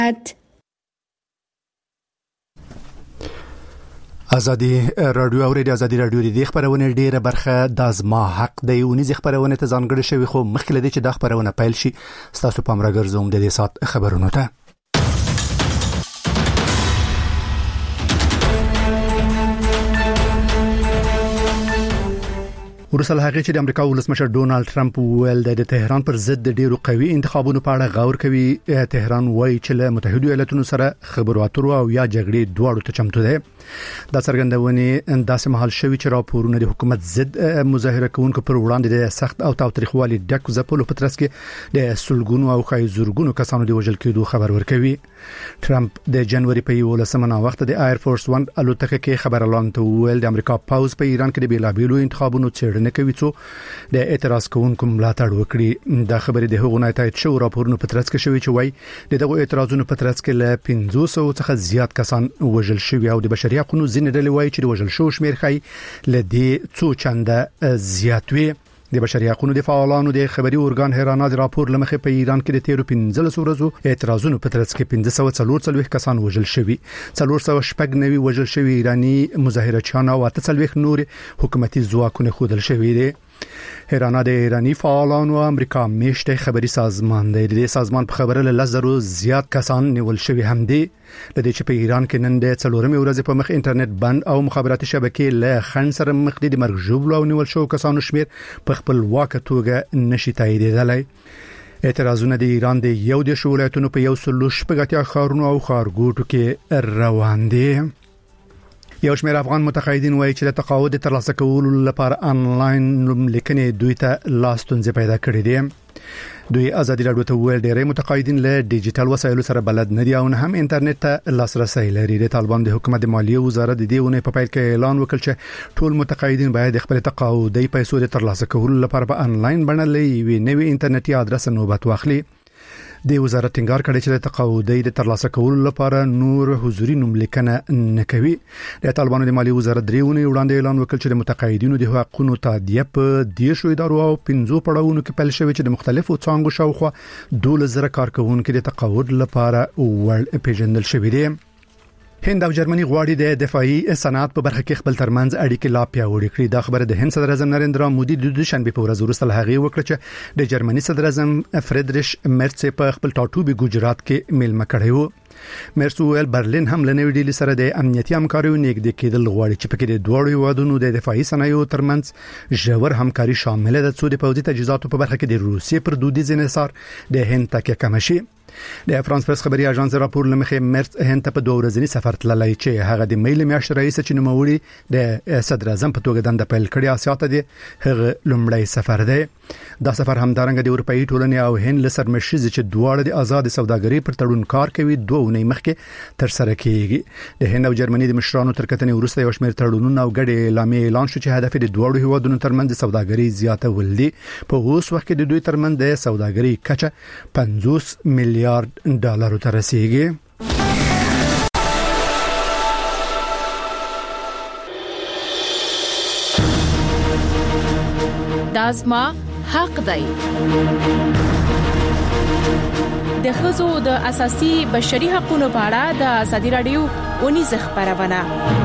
ازادي رادیو او ریډیو ازادي رادیو د خبرونه ډیره برخه د ازما حق دی ونی خبرونه ته ځانګړي شوی خو مخکې لدی چې د خبرونه پیل شي تاسو په امر ګرځوم د دې سات خبرونه ته ورسل هغه چې د امریکا ولسمشر ډونالد ټرمپ ویل د تهران پر ضد د ډیرو قوي انتخابونو په اړه غور کوي. تهران وایي چې له متحده ایالاتونو سره خبرو اترو او یا جګړې دواړو ته چمتو دی. دا څرګندونه انداسه محل شوی چې راپورونه د حکومت ضد مظاهره کوونکو پر وړاندې د سخت او تاریخوالي ډک ځپلو په ترڅ کې د سلګونو او خایزورګونو کسانو د وژل کېدو خبر ورکوي. ټرمپ د جنوري په 11مه وخت د ایر فورس 1 الوتکه کې خبر اعلان ته ویل د امریکا پاوز په ایران کې د بیلابیلو انتخابونو څېړنه کوي څو د اعتراض کوونکو ملاتړ وکړي. دا خبرې د هغو نتایج شو راپورونو په ترڅ کې شوی چې وایي دغه اعتراضونو په ترڅ کې له 500 څخه زیات کسان وژل شوي او د بشري حقوقو ځینې ډلې وایي چې د وژل شو شمیر خای لدی څو چنده زیات وي. د بشري حقوقو د فعالانو د خبري اورګان هرانا د راپور لمخې په ایران کې د 15 ورځو اعتراضونو په ترڅ کې 544 کسان وژل شوي، 490 وژل شوي ایرانی مظاهرچیان او 43 نور حکومتي ځواکونه خودل شوي دي. هرانا د ایرانی فعالانو امریکا میشته خبري سازمان دی. د سازمان په خبره له 10,000 زیات کسان نیول شوي هم دي. لدې چې په ایران کې نن د 4مې ورځې په مخ انټرنیټ بند او مخابراتي شبکې له خنډ سره مخ دي. د مرګ ژوبل او نیول شو کسانو شمیر په خپل واقع توګه نشي تاییدېدلای. اعتراضونه د ایران د یو د ولایتونو په یو سلو شپږتیا ښارونو او ښارګوټو کې روان دي. یو شمېر افغان متقاعدین وایي چې د تقاعد ترلاسه کولو لپاره انلاین لیکنې دوی ته لاستونزې پیدا کړې دي. دوی ازادي راډیو ته ویل ډېری متقاعدین له ډیجیټل وسایلو سره بلد نه دي او نه هم انټرنیټ ته لاسرسي لري. د طالبان د حکومت د مالیې وزارت د دې ونه په پیل کې اعلان وکړ چې ټول متقاعدین باید خپل تقاعدي پیسې د ترلاسه کولو لپاره په انلاین بڼه لوي نوې انټرنیټي ادرس نوبت واخلي. د وزارت ټینګار کړی چې د تقاعدي د ترلاسه کولو لپاره نور حضوري نوملیکنه نه کوي. د طالبانو د مالیې وزارت دریونه وړاندې اعلان وکړ چې د متقاعدینو د حقوقو تادیه په 10 ادارو او 15 پړاوونو کې پیل شوی چې د مختلفو څانګو شاوخوا 12,000 کارکونکو د تقاعد لپاره ور پیژندل شوی دي. هند او جرمني غواړي د دفاعي صنعت په برخه کې خپل ترمنځ اړیکې لا پیاوړې کړي. دا خبره د هند صدر اعظم نریندرا مودي د دوشنبه په ورځ وروسته هغه وکړه چې د جرمني صدر اعظم فریدریش مرڅ په خپل ټاټوبي ګجرات کې میلمه کړی و. مرڅ ویل برلین هم له نوې ډیلي سره د امنیتي همکاریو نږدې کېدل غواړي چې پکې د دوه هیوادونو د دفاعي صنایعو ترمنځ ژور همکاري شامل ده چې د پوځي تجهیزاتو په برخه کې د روسیې پر دودیز انحصار د هند تکیه کم شي. د فرانس پرس خبري اژانس راپور لمخې مرڅ هند په 2 ورځنی سفر تللی چې هغه د میل میاشتې رئیس چې نوموړي د صدر اعظم په توګه دنده پیل کړی اسیا ته دی هغه لومړی سفر دی. دا سفر همدارنګه د اروپאי ټولنې او هند لسر مشیز چې دواړه د آزاد سوداګرۍ پر تړون کار کوي 2 ونې مخکې تر سره کیږي. د هند او جرمني د مشرانو تر کتنې وروسته یو شمېر تړونونه او ګډې اعلامیې اعلان شو چې هدف د دوه هیوادونو ترمنځ سوداګرۍ زیاتول دي. په اوس وخت کې د دوی ترمنځ د سوداګرۍ کچه 50 میلیارډ ډالر ته رسیدي. دازما حق دی. د ښځو د اساسي بشري حقوقو په اړه د ازادي راډیو ونی خبرونه.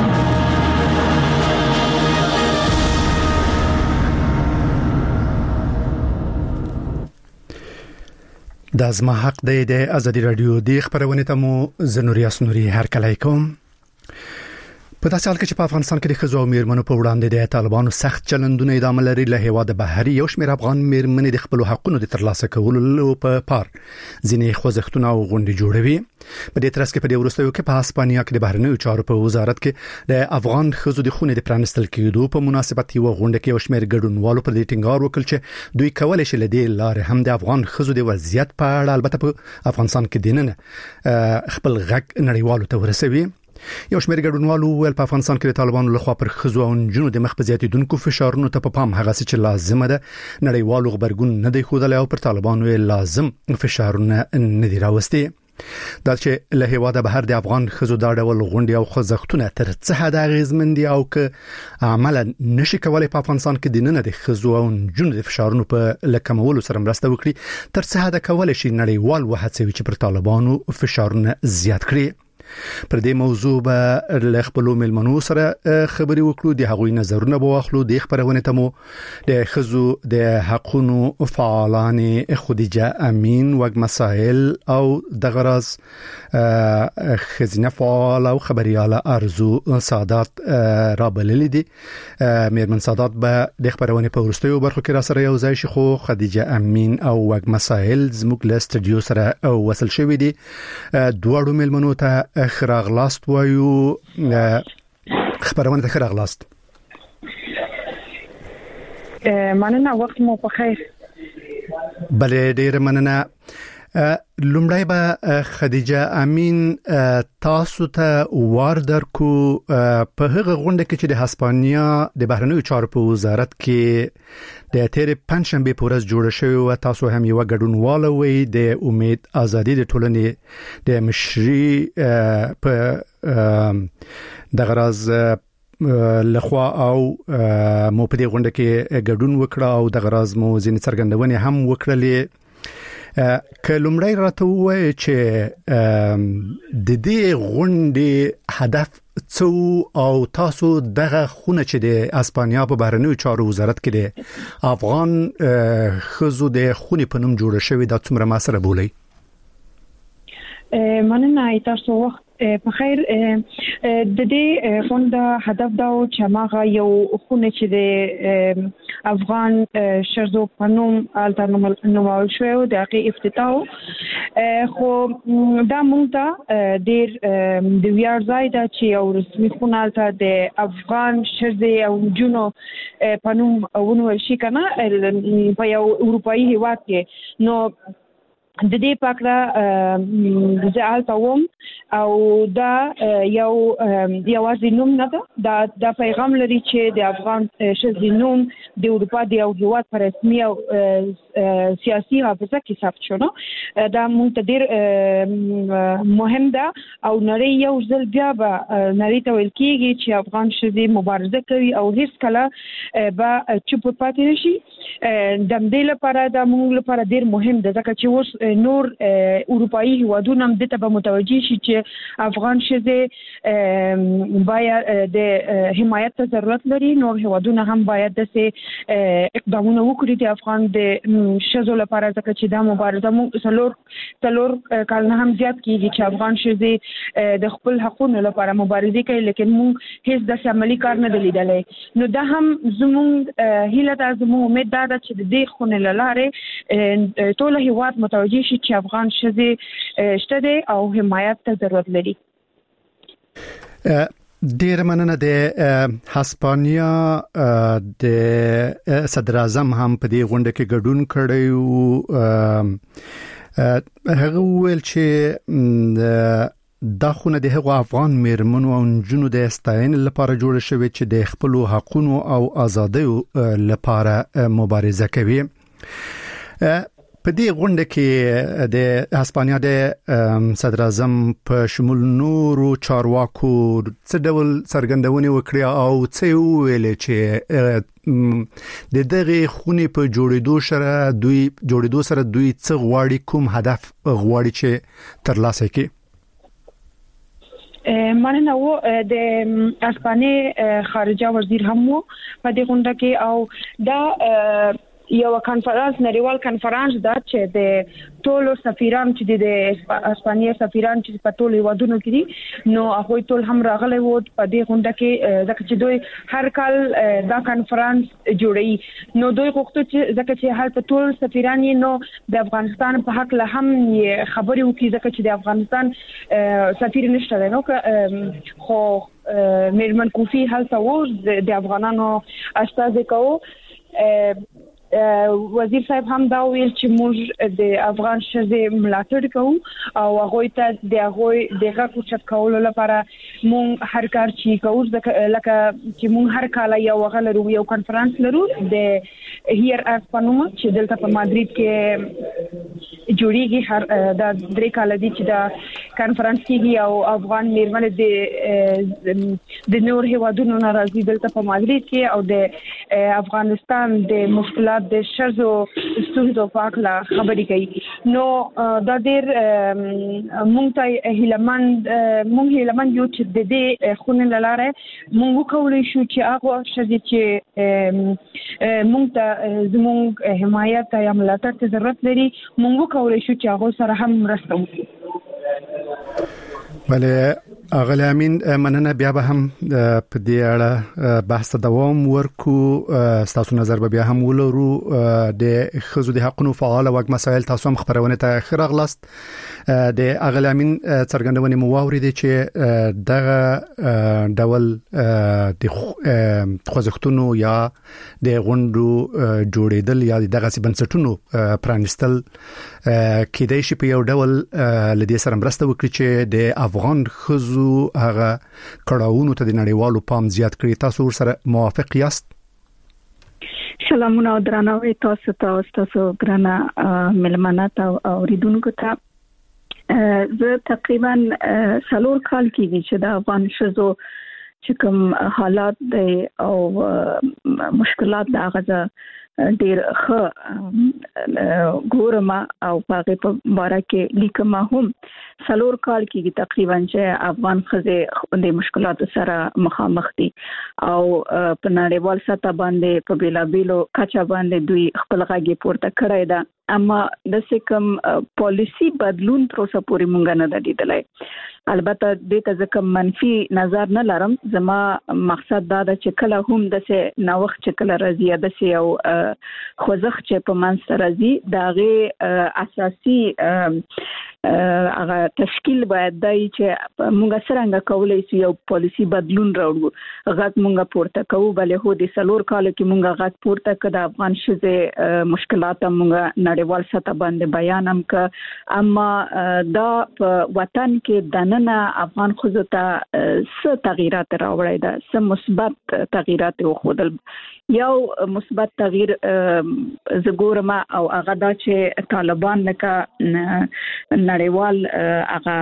د ازما حق دی د ازادي راډیو د خبرونه ته مو زنوري اسنوري هر کله کوم. په داسې حال کې چې په افغانستان کې د ښځو او میرمنو په وړاندې د طالبانو سخت چلندونه ادامه لري، له هیواده بهر یو شمېر افغان میرمنې د خپل حقوقو د ترلاسه کولو په پار ځینې خوځښتونه او غونډې جوړوي. په دې ترڅ کې په دې وروستیو کې په هسپانیا کې د بهرنیو چارو په وزارت کې د افغان ښځو د خونې د پرانستل کېدو په مناسبت یو غونډه کې یو شمېر ګډونوالو پر دې ټینګار وکړ چې دوی کولای شي له دې لارې هم د افغان ښځو د وضعیت په اړه البته په افغانستان کې دیننه خپل غږ نړیوالو ته ورسوي. یو شمېر ګډونوالو ول په افغانستان کې د طالبانو لخوا پر ښځو او نجونو د مخ په زیاتېدونکو فشارونو ته په پام هغه څه چې لازمه ده نړیوالو خبرګون نه دی ښودلی او پر طالبانو لازم فشارونه نه دی راوستي. دا چې له هیواده بهر د افغان خزو دا ډول غونډې او خوځښتونه تر څه حد اغیزمن دي او که عملا نشي کولای په افغانستان کې د نن د خزو او جنونو د فشارونو په لکمولو سره مرسته وکړي تر څه حد کولای شي نړیوال وهڅوي چې پر طالبانو فشارونه زیات کړي. پر دې موضوع به له خپل ملمنو سره خبري وکړو د هغوی نظرونه به واخلو د خبرونه تمو د خزو د حقونو فعالان خدیجه امین وګ مسائل او د غرض خزینه فعال او خبرياله ارزو سادات را بللې دي. میرمن سادات به د خبرونه په ورستیو برخو کې را سره یو ځای شي خو خدیجه امین او وګ مسائل زموږ له استودیو سره وصل شوې دي. دوړو ملمنو ته خراغلاست وایو خبرونه ته خراغلاست. مننه وخت مو په خیر. بله ډیر مننه. لومړی به خدیجه امین تاسو ته واردر کو په هغه غونډه کې چې د هسپانیا د بهرنیو چارو په وزارت کې د تیر پنځشنبه په ورځ جوړ شوی او تاسو هم یو ګډونوال وي د امید ازادي د ټولنې د مشري په د غرض لخوا او مو په دې غونډه کې ګډون وکړه او د غرض مو ځینې څرګندونې هم وکړلې. کلمړی راته وایي چې د دې غونډې هدف څو او تاسو دغه خونه چې د اسپانیا په بهرنیو چارو وزارت کې د افغان خزو د خونې په نوم جوړ شوی د څومره ما سره بولي. مننه تاسو وخت په خیر. د دې غونډه هدف دا و چې ماغه یو خونه چې د افغان شرزو پنوم الټرنومال شو د هغه افتتاح خو دا مونږ ته ډیر د ویار ځای دا چې یو رسمي خونه ته د افغان شرزي او جنو پنوم ونول شي کنه په یو اروپאי هیواد کې. نو د دې پاکړه زالتوم او دا یو نوم نه ده دا پیغام لري چې د افغان شزینوم د اروپا د یو هیواد پر رسمي او سیاسي حافظه کې ثبت شونه. دا مونږ ته ډیر مهم ده او نړۍ یو ځل بیا به نړۍ ته ویل کېږي چې افغان شزي مبارزه کوي او هیڅ کله به چوپ پاتې نشي. د دې لپاره دا مونږ لپاره ډیر مهم ده ځکه چې اوس نور اروپאי هیوادونه هم دته به متوجي شي چې افغان شزه باید د حمایت ته ضرورت لري. نور هیوادونه هم باید د اقدامونه وکړي د افغان د شزو لپاره ځکه چې دا مبارزه مو څلور کلونه هم زیات کیږي چې افغان شزه د خپل حقونو لپاره مبارزه کوي لیکن موږ هیڅ د عملی کار نه لیدلې. نو دا هم زموږ هیله ده زموږ امید ده چې د دې خونه لاره ټول هیواد متوجي شي چې افغان شزه شته دي او حمایت ته ضرورت لري. ډیر مننه. د هسپانیا د صدر اعظم هم په دې غونډه کې ګډون کړی او هغه ویل چې دا خونه د هغو افغان میرمنو او نجونو د استاین لپاره جوړ شوی چې د خپل حقونو او ازادیو لپاره مبارزه کوي. په دې غونډه کې د هسپانیا د صدر اعظم په شمول نورو چارواکو څه ډول څرګندونې وکړې او څه ویل چې د دغه خونې په جوړېدو سره دوی څه غواړي کوم هدف غواړي چې ترلاسه کړي. مننه و د اسپانیا خارجه وزیر هم په دې غونډه کې او دا یو کانفرنس نړیوال کانفرنس دا چې د ټولو سفیران چې د اسپانیا سفیران چې په ټولو هیوادونو کې دي نو هغه ټول هم راغلي وو په دې غونډه کې ځکه چې دوی هر کال دا کانفرنس جوړي. نو دوی غوښتل چې ځکه چې هر ټول سفیران یې نو د افغانستان په حق له هم خبرې وکړي ځکه چې د افغانستان سفیر نشته نو خو میرمن کوفی هلته وو د افغانانو استازي کوو. وزیر صاحب هم دا ویل چې موږ د افغان شزه ملاتړ کوو او هغه ته د هغه دغه کوچت کولو لپاره مونږ هر کار چې کوو لکه چې مونږ هر کال یو غلرو یو کانفرنس لرو د هیر اف پنوم چې دلته په مادرید کې جوړیږي هر د درې کال دي چې دا کانفرنس کېږي او افغان میرمنې د نور هیوادونو ناراضي دلته په مادرید کې او د افغانستان د مشکلات د شرزو ستونزو په اړه خبرې کوي نو دا ډېر مونږ ته هیلمن یو چې د دې خونه لاره مونږ وکولای شو چې هغه شدي چې مونږ ته زموږ حمایت یا ملاتړ ته ضرورت لري مونږ وکولای شو چې هغه سره هم مرسته وکړو. بله اغلی امین مننه بیا به هم په دې اړه بحث دوام ورکو تاسو نظر به بیا هم ولرو د خزو د حقوقو فعال او مسائل تاسو هم خبرونه ته خرغلاست د اغلی امین څرګندونې مو واوریدي چې دغه ډول د خوځښتونو یا د غونډو جوړیدل یا دغه بنسټونو پرانستل کېدای شي په یو ډول لدې سره مرسته وکړي چې د افغان خزو هغه کړهونو ته د نړیوالو پام زیات کړي. تاسو سره موافق یاست؟ سلامونه او درناوی تاسو ته تاسو ګرانه ملمنات او اوریدونکو ته زه تقریبا 4 کال کېږي چې د افغان شزو چې کوم حالات دي او مشکلات د هغه ډیر ښه ګورم او هغه په باره کې لیکم هم 4 کال کېږي تقریبا چې افغان خزه د مشکلاتو سره مخامخ دي او په نړیوال سطح باندې په بیلابیلو کچا باندې دوی خپل غږی پورته کړی دا اما د سکم پالیسی بدلون تر اوسه پورې مونږ نه لیدلای. البته د ته ځکه منفي نظر نه لرم زما مقصد دا ده چې کله هم د څه نوښت چې کله راځي د څه یو خوځښت چې په منځ راځي دغه اساسي هغه تشکیل باید دای چې مونږ څنګه کولای شو یو پالیسی بدلون راوړو غږ مونږ پورته کوو بلې هو د 4 کال کې مونږ غږ پورته کړ د افغان شزه مشکلات مونږ نړیوال سطح باندې بیان هم ک اما دا په وطن کې دننه افغان خزو ته څه تغیرات راوړی دا څه مثبت تغیرات وخدل یو مثبت تغییر زګورما او هغه دا چې طالبان لکه نړیوال هغه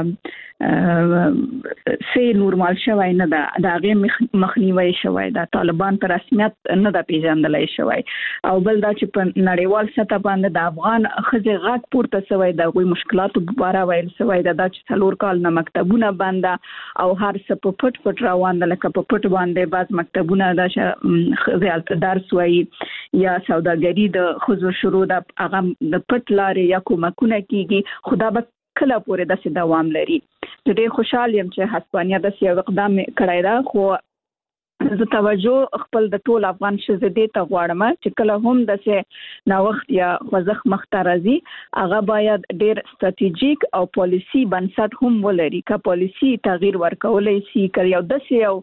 سي نورمال شوی نه ده دغه مخنیوي شوی ده طالبان په رسمیت نه ده پیژندلای شوی او بل دا چې په نړیوال سطح باندې د افغان خزه غږ پورته شوی ده غوي مشکلات په اړه ویل شوی ده چې 4 کال نه مکتبونه بند او هر څه په پټ روان ده لکه په پټ باندې بعض مکتبونه د خزه درس وایي یا سوداګری د خزو شروع د هغه د پټ لارې یا کومکونه کیږي خدا به کله پورې د دوام لري. زه ډېر خوشاله یم چې هسپانیا د یو اقدام کړی دا خو زه توجه خپل د ټول افغان شزدي ته غواړم چې کله هم د نوښت یا خوځښت مخته راځي هغه باید ډېر ستراتیژیک او پالیسی بنسټ هم ولري که پالیسی تغییر ورکولای شي که یو یو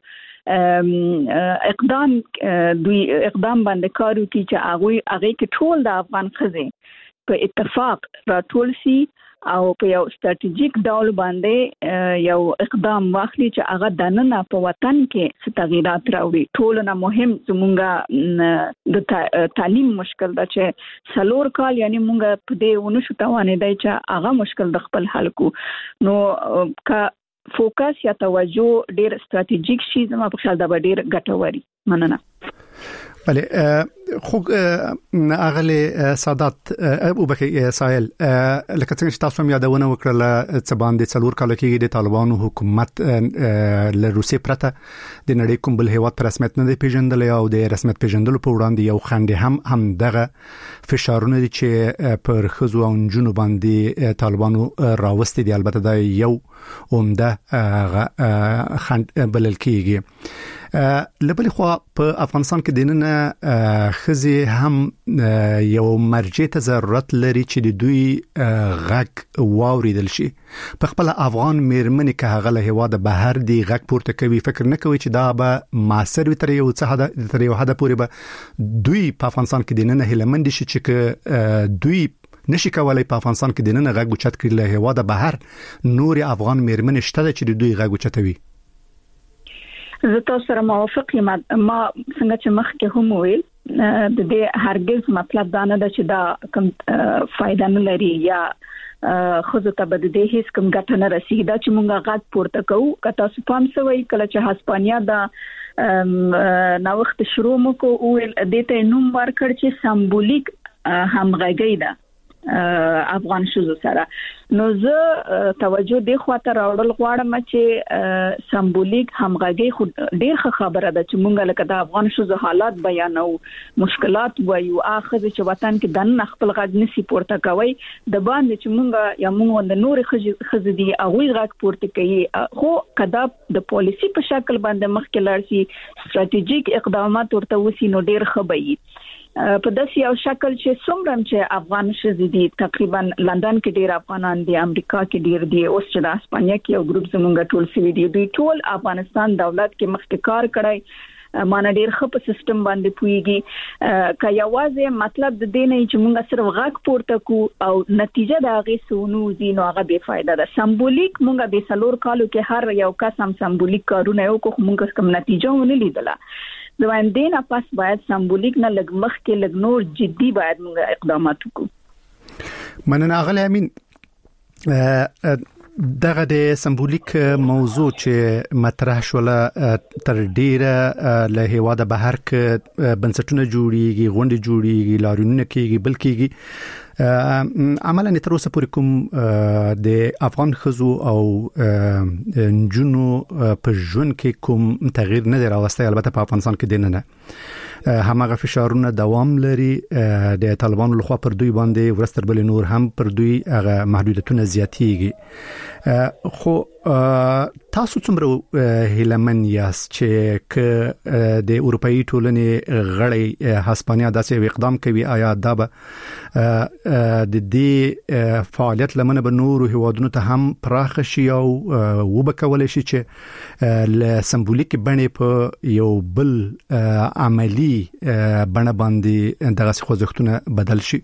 اقدام باندې کارو کی چې هغه کې ټول د افغان خزه په اتفاق راټول شي او په یو ستراتیژیک ډول باندې یو اقدام واخلي چې هغه د نن په وطن کې څه تغیرات راوړي. ټول نه مهم زمونږ د تعلیم مشکل ده چې 4 کال یعنی مونږ په دې ونه شو توانې دی چې هغه مشکل د خپل حل کو نو کا فوکس یا توجه ډیر ستراتیژیک شي زما په خیال دا ډیر ګټوري. مننه. بله خو اغلی سادات او بکی سائل لکه څنګه چې تاسو هم یادونه وکړه چې باندې 4 کال کې د طالبانو حکومت له روسي پرته د نړۍ کوم بل هیواد پر رسمیت نه پیژندل او د رسمیت پیژندلو په وړاندې یو خنډ هم دغه فشارونه دي چې پر خزو او جنوب باندې طالبانو راوستي دي. البته دا یو عمده خنډ بلل کېږي. لبل خو په افغانستان کې دینه خزي هم یو مرجع ته ضرورت لري چې د دوی غږ واوریدل شي. په خپل افغان میرمنې که هغه له هوا د بهر دی غږ پورته کوي فکر نه کوي چې دا به ماسر وي تر یو حد پورې به دوی په افغانستان کې دینه هلمند شي چې دوی نشي کولای په افغانستان کې دینه غږ اوچت کړي له هوا د بهر نور افغان میرمنې شته چې دوی غږ اوچتوي. زه تاسو سره موافق یم. ما څنګه چې مخکې هم ویل د دې هرگز مطلب دا نه ده چې دا کوم فائدہ نه لري یا خو ته به د دې هیڅ کوم ګټه نه رسیږي. دا چې مونږه غږ پورته کوو که تاسو پام سوي کله چې هسپانیا دا نو وخت شروع مکو او د ته نوم ورکړ چې سمبولیک همغږي ده افغان شوزو سره. نو زه توجه دی خواته راوړل غواړم چې سمبولیک همغږي خو ډېر خبره ده چې مونږ لکه د افغان شوزو حالات بیانو مشکلات وایو اخر چې وطن کې دن خپل غږ نسی پورته کوي د باندې چې مونږ یا مونږ د نور خزدي اغوي غږ پورته کوي خو کدا د پالیسی په شکل باندې مخکې لاړ شي ستراتیژیک اقدامات ورته وسی نو ډېر خبري په داسې یو شکل چې څومره چې افغان شزيدي تقریبا لندن کې ډېر افغانان دي امریکا کې ډېر دي اوس چې د اسپانیا کې یو ګروپ زمونږ ټول سوي دي دوی ټول افغانستان دولت کې مخکې کار کړی مانه ډېر خپ سیستم باندې پويږي که یوازې مطلب د دې نه چې مونږ صرف غږ پورته کو او نتیجه د هغه سونو دي نو هغه بے فائدہ ده. سمبولیک مونږ به سلور کالو کې هر یو کس هم سمبولیک کارونه یو کو مونږ کوم نتیجه ونه لیدله. زواندین پس باید سمبولیک نه لګ مخ کې لګ نور جدي باید موږ اقدامات وکړو. مننه اغلی امین. دغه د سمبولیک موضوع چې مطرح شوله تر ډیره له هیواده بهر ک بنسټونه جوړیږي غونډې جوړیږي لارونونه کېږي بلکې عملاً تر اوسه پورې کوم د افغان خزو او نجونو په ژوند کې کوم تغییر نه راوستی. البته په افغانستان کې دین نه همغه فشارونه دوام لري د طالبانو لخوا پر دوی باندې ورستر بل نور هم پر دوی هغه محدودیتونه زیاتېږي. خو تاسو څومره هیلمن یاست چې ک د اروپאי ټولنې غړي هسپانیا داسې اقدام کوي آیا دا به د دې فعالیت لمنه به نور هیوادونو ته هم پراخ شي او وبکول شي چې ل سمبولیک بڼه په یو بل عملی بڼه باندې دغه خوځښتونه بدل شي؟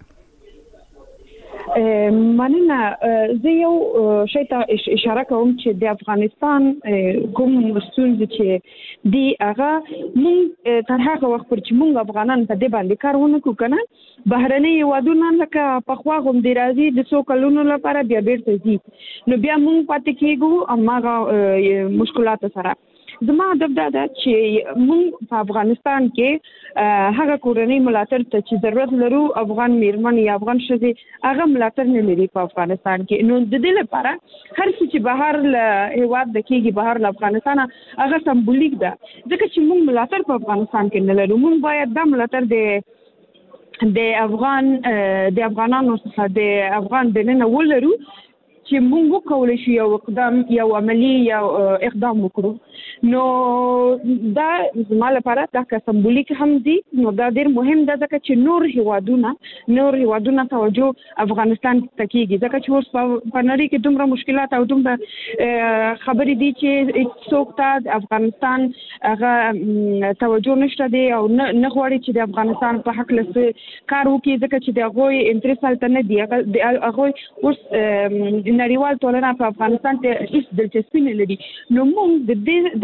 مننه. زه یو شی ته اشاره کوم چې د افغانستان کوم ستونزې چې دی هغه مونږ تر هغه وخت پر چې مونږ افغانان په دې باندې کار ونه کوو کنه بهرني هیوادونه لکه په خوا غوم دی راځي د څو کلونو لپاره بیا بیرته ځي نو بیا مونږ پاتې کېږو هماغه مشکلات سره. زما هدف دا ده چې موږ په افغانستان کې هغه کورنۍ ملاتړ ته چې ضرورت لرو افغان میرمن یا افغان ښځې هغه ملاتړ نه لري په افغانستان کې. نو د دې لپاره هر څه چې بهر له هیواد د کېږي بهر له افغانستان هغه سمبولیک ده ځکه چې موږ ملاتړ په افغانستان کې نه لرو. موږ باید دا ملاتړ د افغانانو څخه د افغان دننه ولرو چې موږ وکولای شو یو اقدام یو عملی یو اقدام وکړو. نو دا زما لپاره دا سمبولیک هم دي نو دا ډېر مهم ده ځکه چې نور هیوادونه توجه افغانستان ته کېږي ځکه چې اوس په نړۍ کې دومره مشکلات او دومره خبرې دي چې څوک ته افغانستان هغه توجه نشته دی او نه غواړي چې د افغانستان په حق له کار وکړي ځکه چې د هغوی انټرست هلته نه دی. هغوی اوس نړیوال ټولنه په افغانستان ته هیڅ دلچسپي نه لري. نو موږ د دې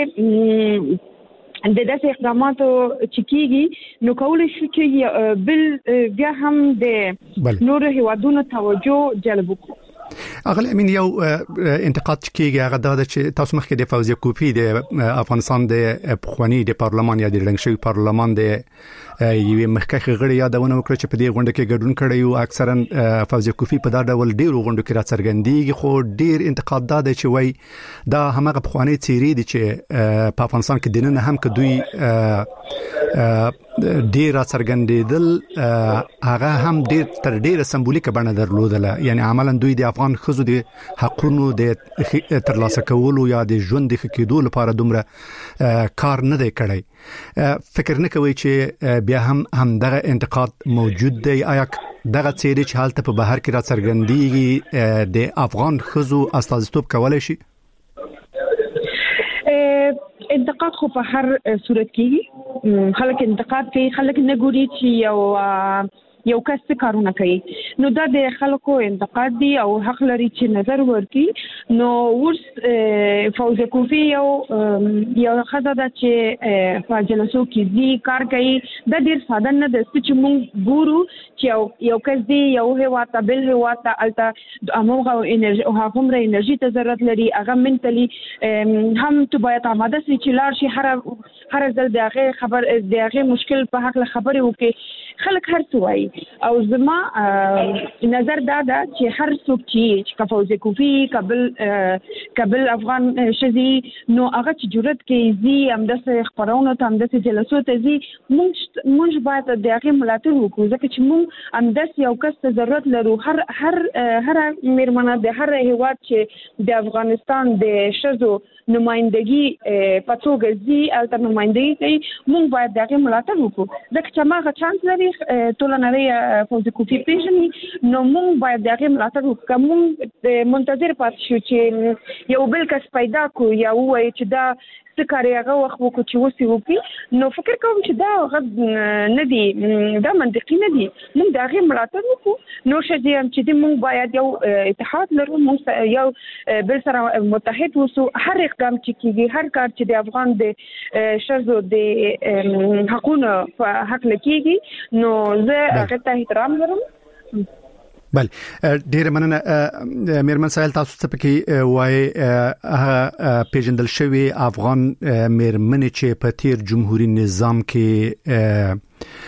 د داسې اقداماتو چې کېږي نو کولای شو چې بل بیا هم د نور هیوادونو توجه جلب وکړو. اغلی امین یو انتقاد چې کېږي هغه دا ده چې تاسو مخکې د فوزیه کوفی د افغانستان د پخوانی د پارلمان یا د رنګ شوي پارلمان د یوې مخکښ غړي یادونه وکړه چې په دې غونډه کې ګډون کړی او اکثرا فوزیه کوفی په دا ډول ډیرو غونډو کې راڅرګندېږي خو ډیر انتقاد دا دی چې وای دا همغه پخوانی څیرې دي چې په افغانستان کې دننه هم که دوی ډیر راڅرګندېدل هغه هم ډیر تر ډیره سمبولیکه بڼه درلودله یعنی عملاً دوی د افغان ښځو د حقونو د ترلاسه کولو یا د ژوند د ښه کېدو لپاره دومره کار نه دی کړی. فکر نه کوي چې بیا هم دغه انتقاد موجود دی؟ آیا دغه څیرې چې حالت په بهر کې راڅرګندېږي د افغان ښځو استازیتوب کولای شي؟ انتقاد خو په هر صورت کې خلک انتقاد کوي. خلک نه ګوري چې یو یو کس کارونه کوي نو دا د خلکو انتقاد دی او حق لري چې نظر ورکړي نو ورس فوزیه کوفی یو خزه ده چې په جلسو کې دی کار کوي دا ډیر ساده نه ده چې موږ ګورو چې یو کس دی یو هوا ته بل هوا ته الته اموغه انرژي او هغه انرژي ته ضرورت لري هغه منتلی هم ته باید آماده سي چې لار شي هر ځل دغه خبر دغه مشکل په حق له خبرې وکي خلک هر څه وایي او زما نظر دا ده چې هر څوک چې فوزیه کوفی قبل افغان شذي نو هغه چې جرأت کوي زی همداسې خبرونه ته همداسې جلسو ته زی مونږ باید دغه ملاتړ وکړو ځکه چې مونږ همداسې یو کس ته ضرورت لرو هر میرمنه د هر هیواد چې د افغانستان د شذو نمائندګي په توګه زی الته نمائندګي کوي مونږ باید دغه ملاتړ وکړو ځکه چې ماغه چانس لري ټول نړۍ فوزیه کوفی پیژني نو مونږ باید دغه ملاتړ وکړو مونږ منتظر پاتې شو چې یو بل کس پیدا کو یا وایي چې دا څه کاری هغه وخت وکړو چې وسی وکړي نو فکر کوم چې دا غږ نه دی دا منطقي نه دی مونږ دغه ملاتړ وکړو نو شدي چې مونږ باید یو اتحاد لرو مونږ یو بل سره متحد وسو هر اقدام چې کیږي هر کار چې د افغان د شذو د حقوقو په حق لکېږي نو زه هغه ته احترام لرم بل ډیر مننه میرمن سایل تاسو څه پکې وای پیژندل شوی افغان میرمن چې په تیر جمهوریت نظام کې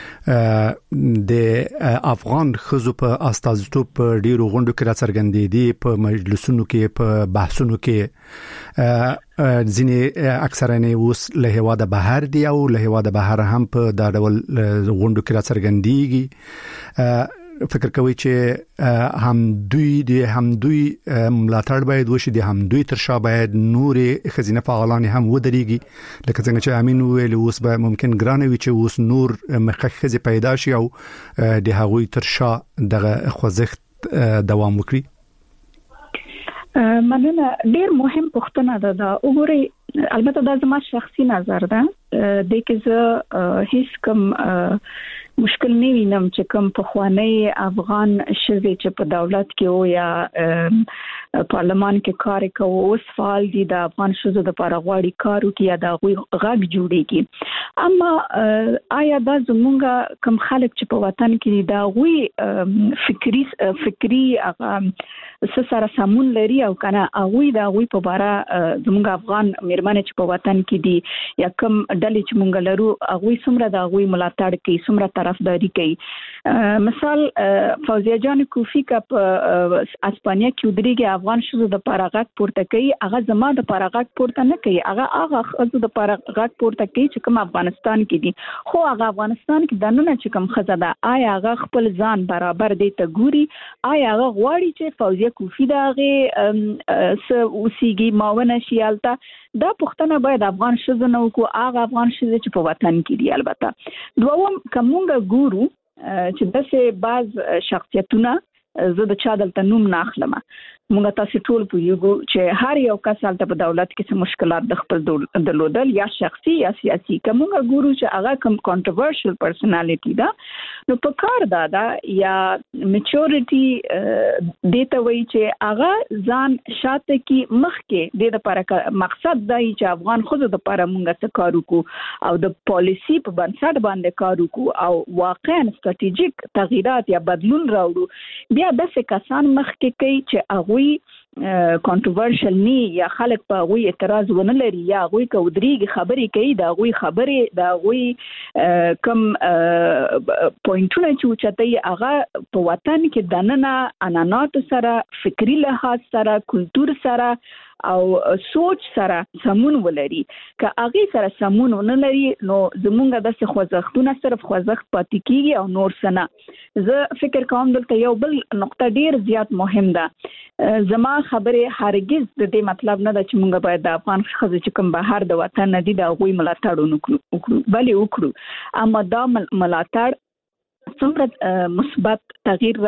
د افغان خزو په استازیتوب په ډیرو غونډو کې راڅرګندېدي په مجلسونو کې په بحثونو کې ځینې اکثرانه اوس له هواده بهر دی او له هواده بهر هم په دا ډول غونډو کې راڅرګندېږي فکر کوي چې همدوی ملاتړ باید وشي د همدوی تر شا باید نورې خزینه فعالان هم ودرېږي لکه څنګه چې امین ویل اوس به ممکن ګرانه وي چې اوس نور مخخزي پیدا شي او د هغوی تر شا دغه خوځښت دوام وکړي مننه ډیر مهم پوښتنه ده وګورئ البته دا زما شخصي نظر ده د کې هیڅ کوم مشکل نه وینم چې کوم په خوانی افغان شذي چې په دولت کې او یا پارلمان کې کار کوي اوس فعال دي د افغان شذو د لپاره غواړي کار وکړي یا د غږ جوړيږي اما آیا دا زمونږ کوم خلک چې په وطن کې دا غوي فکری سره سمون لري او کنه هغه دا غوي په بارا زمونږ افغان میرمنې چې په وطن کې دي یا کوم ډلې چې مونږ لرو هغه څومره دا غوي ملاتړ کوي څومره طرفداري کوي مثال فوزیه جان کوفی کا په اسپانیا کې ودرېږي افغان شذو د لپاره غږ پورته کوي هغه زما د لپاره غږ پورته نه کوي هغه خزو د لپاره غږ پورته کوي چې کوم افغانستان کې دي خو هغه افغانستان کې دنه چې کوم خزه ده آیا هغه خپل ځان برابر دی ته ګوري آیا هغه غواړي چې فوزیه کوفی دغه اوسېږي ماونه شیالته دا پښتنه باید افغان شذو نو کو هغه افغان شذو چې په وطن کې دي البته دوم کومه ګورو چې داسې بعض شخصیتونه زه د چا دلته نوم نه اخلم موږ تاسو ټول پوهیږو چې هر یو کس البته په دولت کې څه مشکلات د خپل درلودل یا شخصي یا سیاسي کومه ګورو چې هغه کوم کنټروورشل پرسنالټي ده نو په کار دا یا میچورټي دته وایي چې هغه ځان شاته کې مخ کې د لپاره مقصد دی چې افغان خود د لپاره موږ څه کار وکړو او د پالیسی په بنسټ باندې کار وکړو او واقعا ستراتیژیک تغیرات یا بدلون راوړو بیا د څه کسان مخ کې کوي چې هغه کنټروورشل ني یا خلک په غوي اعتراض ونه لري یا غوي کودريږي خبرې کوي دا غوي خبرې دا غوي کم پوینټونه چې چتای هغه په وطن کې دننه انانات سره فکری لحاظ سره کلچر سره او سوچ سره سمون ولري که هغه سره سمون ونه لري نو زمونږ د څه خوځښتونه صرف خوځښت پاتې کیږي او نور سنه زه فکر کوم دلته یو بل نقطه ډیر زیات مهم ده زما خبره هرگز د دې مطلب نه ده چې مونږ باید د افغان ښځو چې کوم بهر د وطن نه دي دا غوي ملاتړ وکړو بلې وکړو اما دا ملاتړ څومره مثبت تغییر راوړي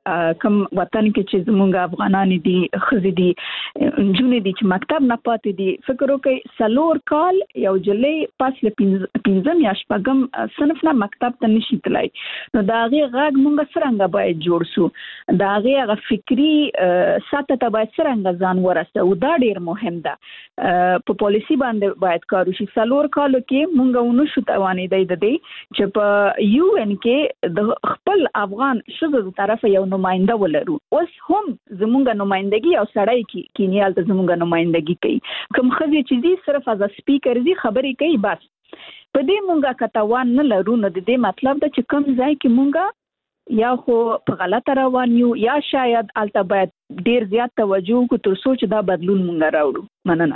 کوم وطن کې چې زمونږ افغانان دي خزي دي جون دي چې مکتب نه پاتې دي فکر وکړي سلور کال یو جلې پاس له 15 یا شپږم صنف نه مکتب ته نشي تلای نو دا غي غږ مونږ څنګه باید جوړ سو دا غي فکری ساته ته باید څنګه ځان ورسته او دا ډیر مهم ده په پالیسی باندې باید کار وشي سلور کال کې مونږ ونو شو توانې د دې چې په یو ان کې د خپل افغان شذ طرف یو نماینده ولرو اوس هم زمونږ نمائندګي او سړی کې کینیال ته زمونږ نمائندګي کوي کوم خزي چې دي صرف از سپیکر دي خبرې کوي بس په دې مونږه کتاوان نه لرو نو د دې مطلب دا چې کوم ځای کې مونږه یا خو په غلطه روان یو یا شاید الته باید ډیر زیات توجه کو تر څو چې دا بدلون مونږ راوړو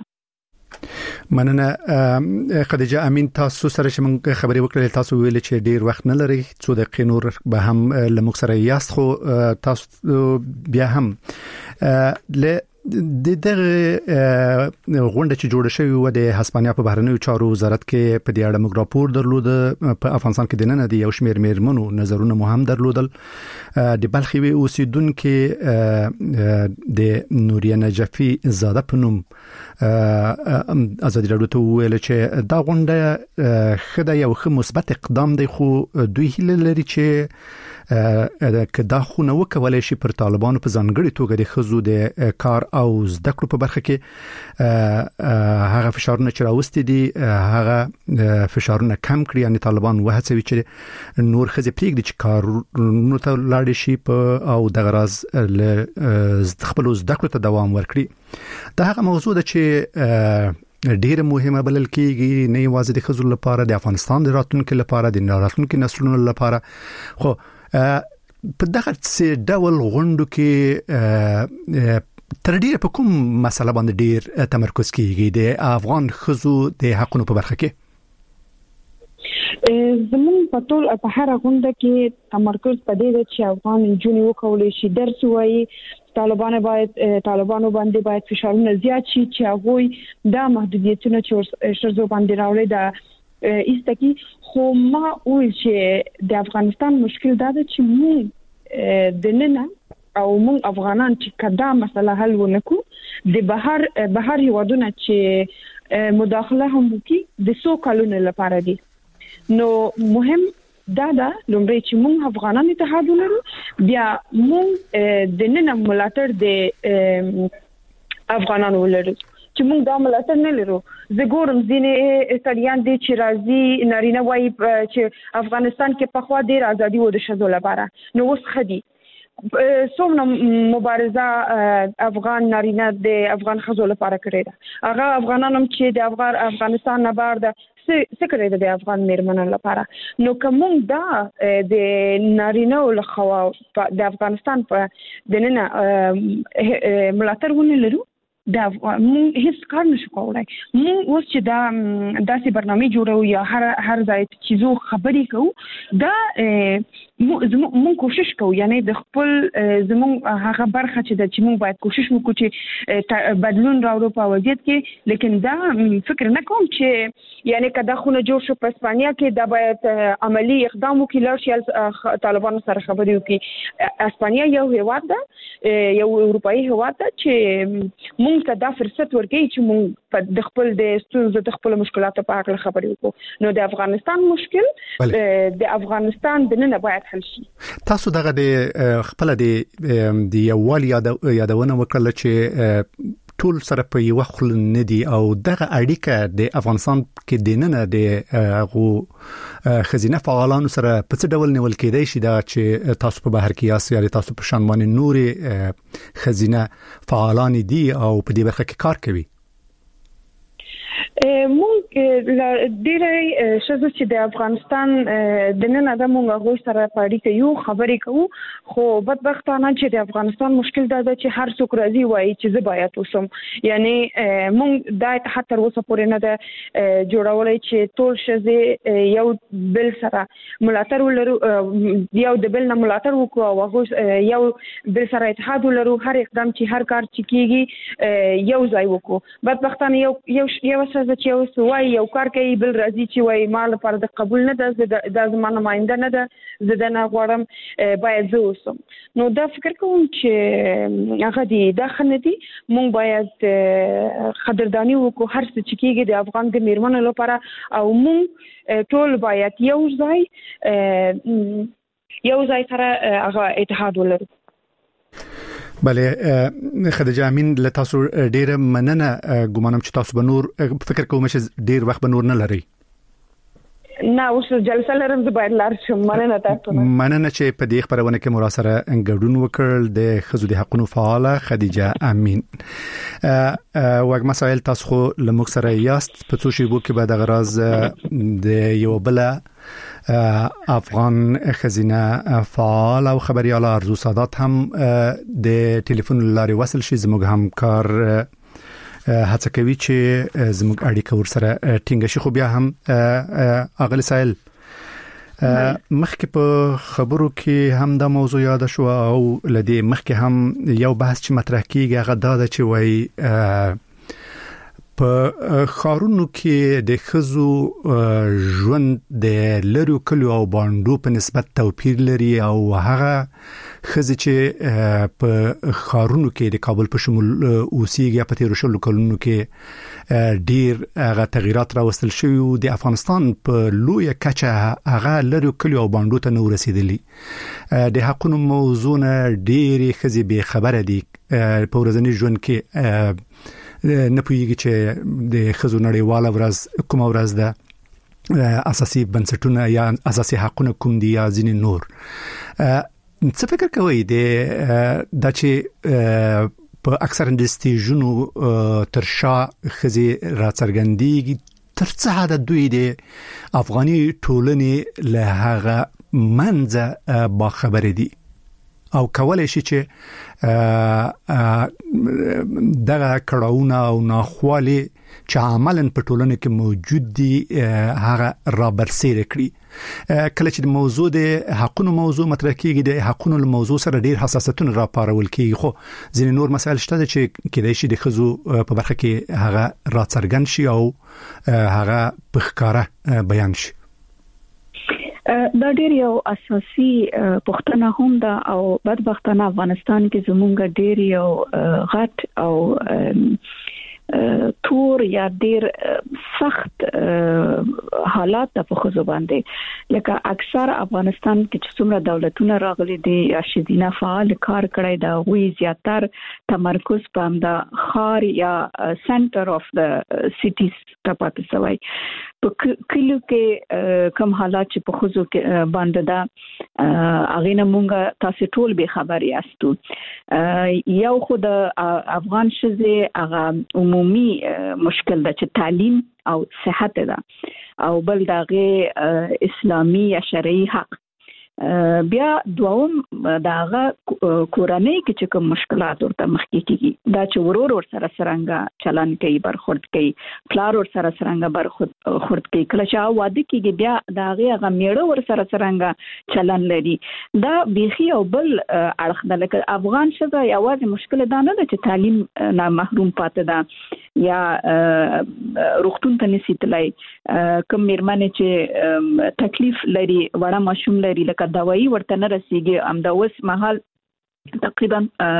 مننه خدیجه امین تاسو سره چې موږ خبرې وکړې تاسو ویل چې ډیر وخت نه لري څو دقیقې نور به هم لموږ سره یاست خو تاسو بیا هم له دغه غونډه چې جوړه شوې و د هسپانیا په بهرنیو چارو وزارت کې په دې اړه موږ راپور درلود په افغانستان کې دننه دی یو شمېر میرمنو نظرونه مو هم درلودل د بلخي اوسیدونکو د نوریا نجفی زاده په نوم ازادي راډیو ته ویل چې دا غونډه خدای یو ښه مثبت اقدام دی خو دوی هیله لري چې کدا خو نو کولای شي پر طالبانو په ځانګړي توګه د خزو د کار او زده کړو په برخه کې هغه فشارونه چې راوستي دي هغه فشارونه کم کړي یعنی طالبان وهڅوي چې نور خزي پریږدي چې کارونو ته لاړ شي په او د غرض له خپل زده کړو ته دوام ورکړي دا هغه موضوع ده چې ډیره مهمه بلل کېږي نه یوازې د خزو لپاره د افغانستان د راتلونکو لپاره د راتلونکو نسلونو لپاره خو په دغه څه ډول غونډو کې تر ډیره په کوم مسله باندې ډیر تمرکز کیږي د افغان خزو د حقونو په برخه کې زمون په ټول په هر غونډه کې تمرکز پدې ده چې افغان جونی وکولای شي درس وایي طالبانو باندې باید فشارونه زیات شي چې هغه د محدودیتونو چې شرزو باندې راوړي د ایستکی خو ما وایي چې د افغانستان مشکل دا ده چې موږ د نن او موږ افغانان چې کدا مسله حل ونکو د بهر هیوادونه چې مداخله هم وکړي د 100 کلونو لپاره دي نو مهم دا لومړی چې موږ افغانان اتحاد ولرو بیا موږ د نن ملاتړ د افغانانو ولرو چې موږ دا ملاتړ نه لرو زه ګورم ځینې ایتالیان دي چې راځي نارینه وایي چې افغانستان کې په خوا ډیر ازادي و د شذو لپاره نو اوس خدي څومره مبارزه افغان نارینه د افغان خزو لپاره کړې ده هغه افغانانو چې د افغانستان نه بار ده څه کړی د افغان میرمنو لپاره نو کوم دا د نارینه او لخوا د افغانستان په دننه ملاتړ ونه لرو دا مونږ هیڅ کار نشو کولای مونږ اوس چې دا داسې برنامه جوړو یا هر ځای چې زو خبرې کوو دا مونږ کوشش کوو یعنی د خپل زمونږ هغه برخه چې مونږ باید کوشش وکړو چې بدلون راوړو په وضعیت کې لیکن دا فکر نه کوم چې یعنی کدا خو نه جوړ شو په اسپانیا کې دا باید عملی اقدام وکړي لرشي طالبانو سره خبرې وکړي اسپانیا یو هیواد ده یو اروپאי هیواد ده چې مونږ ته دا فرصت ورکړي چې مونږ د خپل د ستونزو د خپل مشکلاتو په اړه خبرې وکړو نو د افغانستان مشکل د افغانستان د نه باید حل شي تاسو دغه د خپل د یووالي یادونه وکړه چې ټول سره په یو خل نه دي او دغه اړیکه د افغانستان کې د نه د خزینه فعالانو سره په څه ډول نیول کېدای شي دا چې تاسو په بهر کې یاست یا تاسو په شان باندې نور خزینه فعالان دي او په دې برخه کې کار کوي مونږ ډېرې شزو چې د افغانستان د نن د مونږ غوښ سره پاړی کوي خبرې کوو خو بدبختانه چې د افغانستان مشکل دا ده چې هر څوک راځي وایي چې زه باید وسم یعنی مونږ دا اتحاد تر اوسه پورې نه ده جوړولای چې ټول شزه یو بل سره ملاتړ ولرو یو د بل نه ملاتړ وکړو او هغه یو بل سره اتحاد ولرو هر اقدام چې هر کار چې کیږي یو ځای وکړو بدبختانه یو څه چې اوس وای یو کار کوي بل راځي چې وای مال پر د قبول نه د زمانه ماینده نه ده زه نه غواړم باید زه اوسم نو دا فکر کوم چې هغه دی دا خنه دي مونږ باید قدردانی وکړو هر څه چې کېږي د افغان د میرمنو لپاره او مونږ ټول باید یو ځای سره هغه اتحاد ولرو. بله خدیجه امین له تاسو ډیره مننه ګومانم چې تاسو به نور فکر کوم چې ډیر وخت به نور نه لري. نه اوس جلسه لرم زه باید لاړ شم. مننه تاسو مننه چې په دې خبرونه کې مو سره ګډون وکړل د ښځو د حقوقو فعاله خدیجه امین. وګ مسائل تاسو خو لموږ سره یاست په څو شی بو کې به د غراز د یو بل افغان خزینه فعال او خبريال ارزو سادات هم د ټلیفون لارې وصل شي زموږ همکار هڅه کوي چې زموږ اړیکه ورسره ټینګ شي خو بیا هم اغل سائل مخکې په خبرو کې هم د موضوع یاد شو او لدی مخکې هم یو بحث چې مطرح کیږي هغه دا چې وای په خارونو کې د خزو ژوند د لرو کلو او باندو په نسبت توپیر لري او هغه خزې چې په خارونو کې د کابل په شمول اوسېږي په تیر شلو کلونو کې ډیر هغه تغیرات راوستل شوی او د افغانستان په لوی کچه هغه لرو کلو او باندو ته نو رسیدلی د حقوقو موضوع نه ډیر خزې به خبره دي په ورځنی ژوند کې نه پوهیږي چې د خزو نړیواله ورځ کومه ورځ ده اساسي بنسټونه یا اساسي حقوقونه کوم دي یا ځینې نور څه فکر کوي د چې په اکثر انډستریونو ترشا خزي را څرګندېږي تر څه حد دوی د افغاني ټولنې له هغه منځه با خبر دي او کولای شي چې دغه کړهونه او ناخوالي چې عملاً په ټولنه کې موجود دي هغه را برسېره کړي کله چې د موضوع د حقوقو موضوع مطرح کیږي د حقوقو موضوع سره ډیر حساسیتونه را پارول کیږي خو ځینې نور مسایل شته چې کېدای شي د خزو په برخه کې هغه را څرګند شي او هغه په ښکاره بیان شي. دا ډېر یو اساسي پښتنه هم ده او بدبختانه افغانستان کې زمونږ ډېر یو غټ او تور یا ډېر سخت حالات په خزو باندې لکه اکثر افغانستان کې چې څومره دولتونه راغلي دي یا شدینه فعال کار کړی دا وی زیاتر تمرکز په همدا خار یا سنټر اف د سټیز ټاپات سوی په کلیو کې کم حالات چې په خزو کې باندې دا اغه نه مونږه تاسو ټول به خبر یاستو یو خود افغان شزه هغه عمومي مشکل ده چې تعلیم او صحت ده او بل دغه اسلامي یا شرعي حق بیا دوام داغه کورنۍ کې چې کوم مشکلات ورته مخ کېږي دا چې ورور سره سرنګ چلن کوي برخورد کوي پلار ور سره سرنګ برخورد کوي کله چې واده کېږي بیا داغه غ میړه ور سره سرنګ چلن لري دا بيخي او بل اړخ د لکه افغان شته یوازې مشکل دا نه ده چې تعلیم نه محروم پاتې ده یا روغتون ته نسیتلای کوم میرمنې چې تکلیف لري وړه ماشوم لري لکه دوايي ورته نه رسیږي امدا اوس مهال تقریبا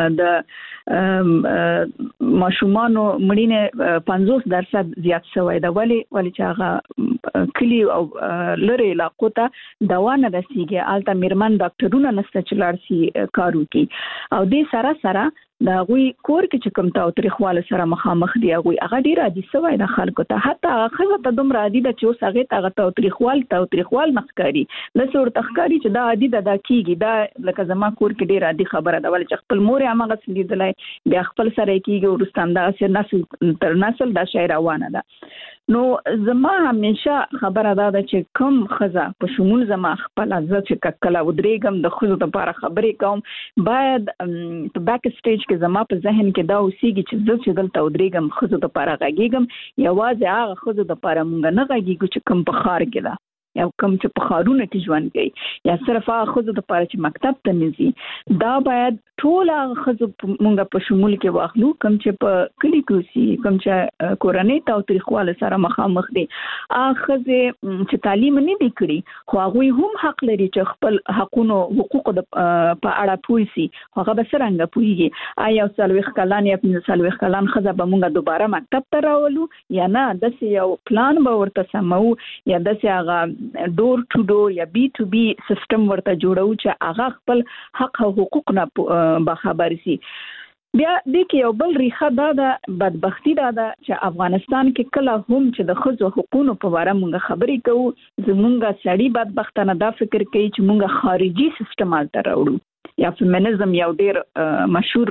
د ماشومانو مړینه 50% زیات شوی دا ولی چې هغه کلی او لری علاقو ته دوا نه رسیږي الته میرمن ډاکټرونه نشته چې لار سي کارو کوي او دې سره دا غوي کور کې چې کوم تاوتریخواله سره مخامخ دی غوي هغه ډیر عادي سوی د خلکو ته حتی هغه ته دومره عادي ده چې اوس هغه ته تاوتریخوال نخکاری لسور تخکاری چې دا عادي ده دا کیږي دا لکه زما کور کې ډیر عادي خبره ده ولې چې خپل مور هغه سلیدلای بیا خپل سره کیږي ورستان دا سر نسل تر نسل دا شی روانه ده نو زما همیشه خبره ده چې کوم خزه په شمول زما خپل عزت چې کله ودرېګم د خزو لپاره خبرې کوم باید په بیک سټیج کې زما په ذهن کې دا اوسېږي چې زه چې دلته ودرېګم خزو لپاره غږیږم یوازې هغه خزو لپاره مونږ نه غږیږو چې کوم په خار کې ده یا کوم چې په خارونه کې ژوند کوي یا صرف هغه خزو د پاره چې مکتب ته نزي دا باید ټول هغه خزو مونږ په شمول کې واخلو کوم چې په کلی کې سي کوم چې کورنۍ تاوتریخواله سره مخامخ دي اخزه چې تعلیم نه دی کړی خو هغه هم حق لري چې خپل حقونو حقوق د په اړه پوي سي هغه به څنګه پويږي آیا سلويخ کلان یا 15 سلويخ کلان خزه به مونږه دوباره مکتب ته راولو یا نه د یو پلان به ورته سمو یا د هغه ډور ټو ډور یا بي ټو بي سیستم ورته جوړو چې هغه خپل حق او حقوق نه به خبر سي بیا د کې یو بل ریخه دا بدبختی دا چې افغانستان کې کله هم چې د خزو حقوقو په اړه مونږ خبرې کوو زمونږه سړي بدبختانه دا فکر کوي چې مونږ خارجي سیستم الته راوړو یا فیمینزم یو ډیر مشهور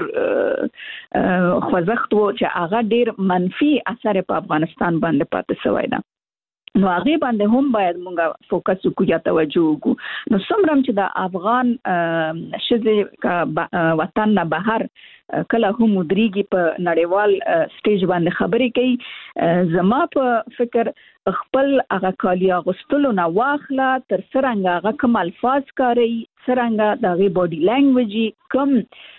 خوځښت و چې هغه ډیر منفي اثر په افغانستان باندې پاتې شوی دی نو هغه باندې هم باید مونږه فوکس وکړو یا توجه وکړو نو څومره چې د افغان شذ وطن نه بهر کله هم مدريږي په نړیوال سټیج باندې خبرې کوي زما په فکر خپل هغه کالی اغوستلو نه واخله تر څنګه هغه کوم الفاظ کاری څنګه دغه باډي لانګویج کوم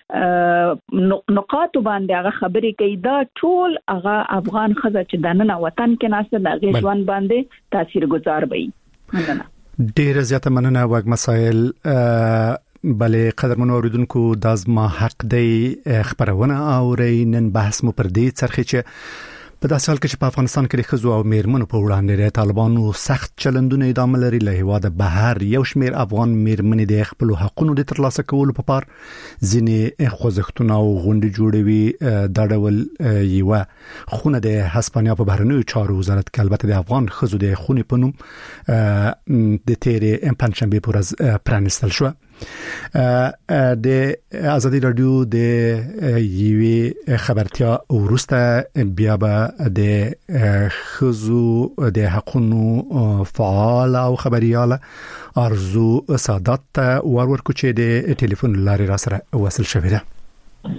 نقاط باندې هغه خبرې کوي دا ټول هغه افغان خزه چې د نن وطن کې ناسته دغه ژوند باندې تاثیرګذار وي ډیر زیاته مننه وګ مسائل بلې قدرمنو اوریدونکو دازما حق دی خبرونه او رینن بحث مو پر دې څرخي چې په داسې حال کې چې په افغانستان کې د ښځو او میرمنو په وړاندې د طالبانو سخت چلندونه ادامه لري له هیواده بهر یو شمېر افغان میرمنې د خپل حقوقو د ترلاسه کولو په پار ځینې خوځښتونه او غونډې جوړوي دا ډول یو خونه د هسپانیا په بهرنیو چارو وزارت کې البته د افغان ښځو د خونې په نوم د تیرې پنځشنبه پر ورځ پرانستل شو د ازادي رادیو د یوې خبرتیا ورسته بیا به د خزو د حقوقو فعال او خبرياله ارزو سادات ورکو چې د ټلیفون لارې را سره وصل شوی ده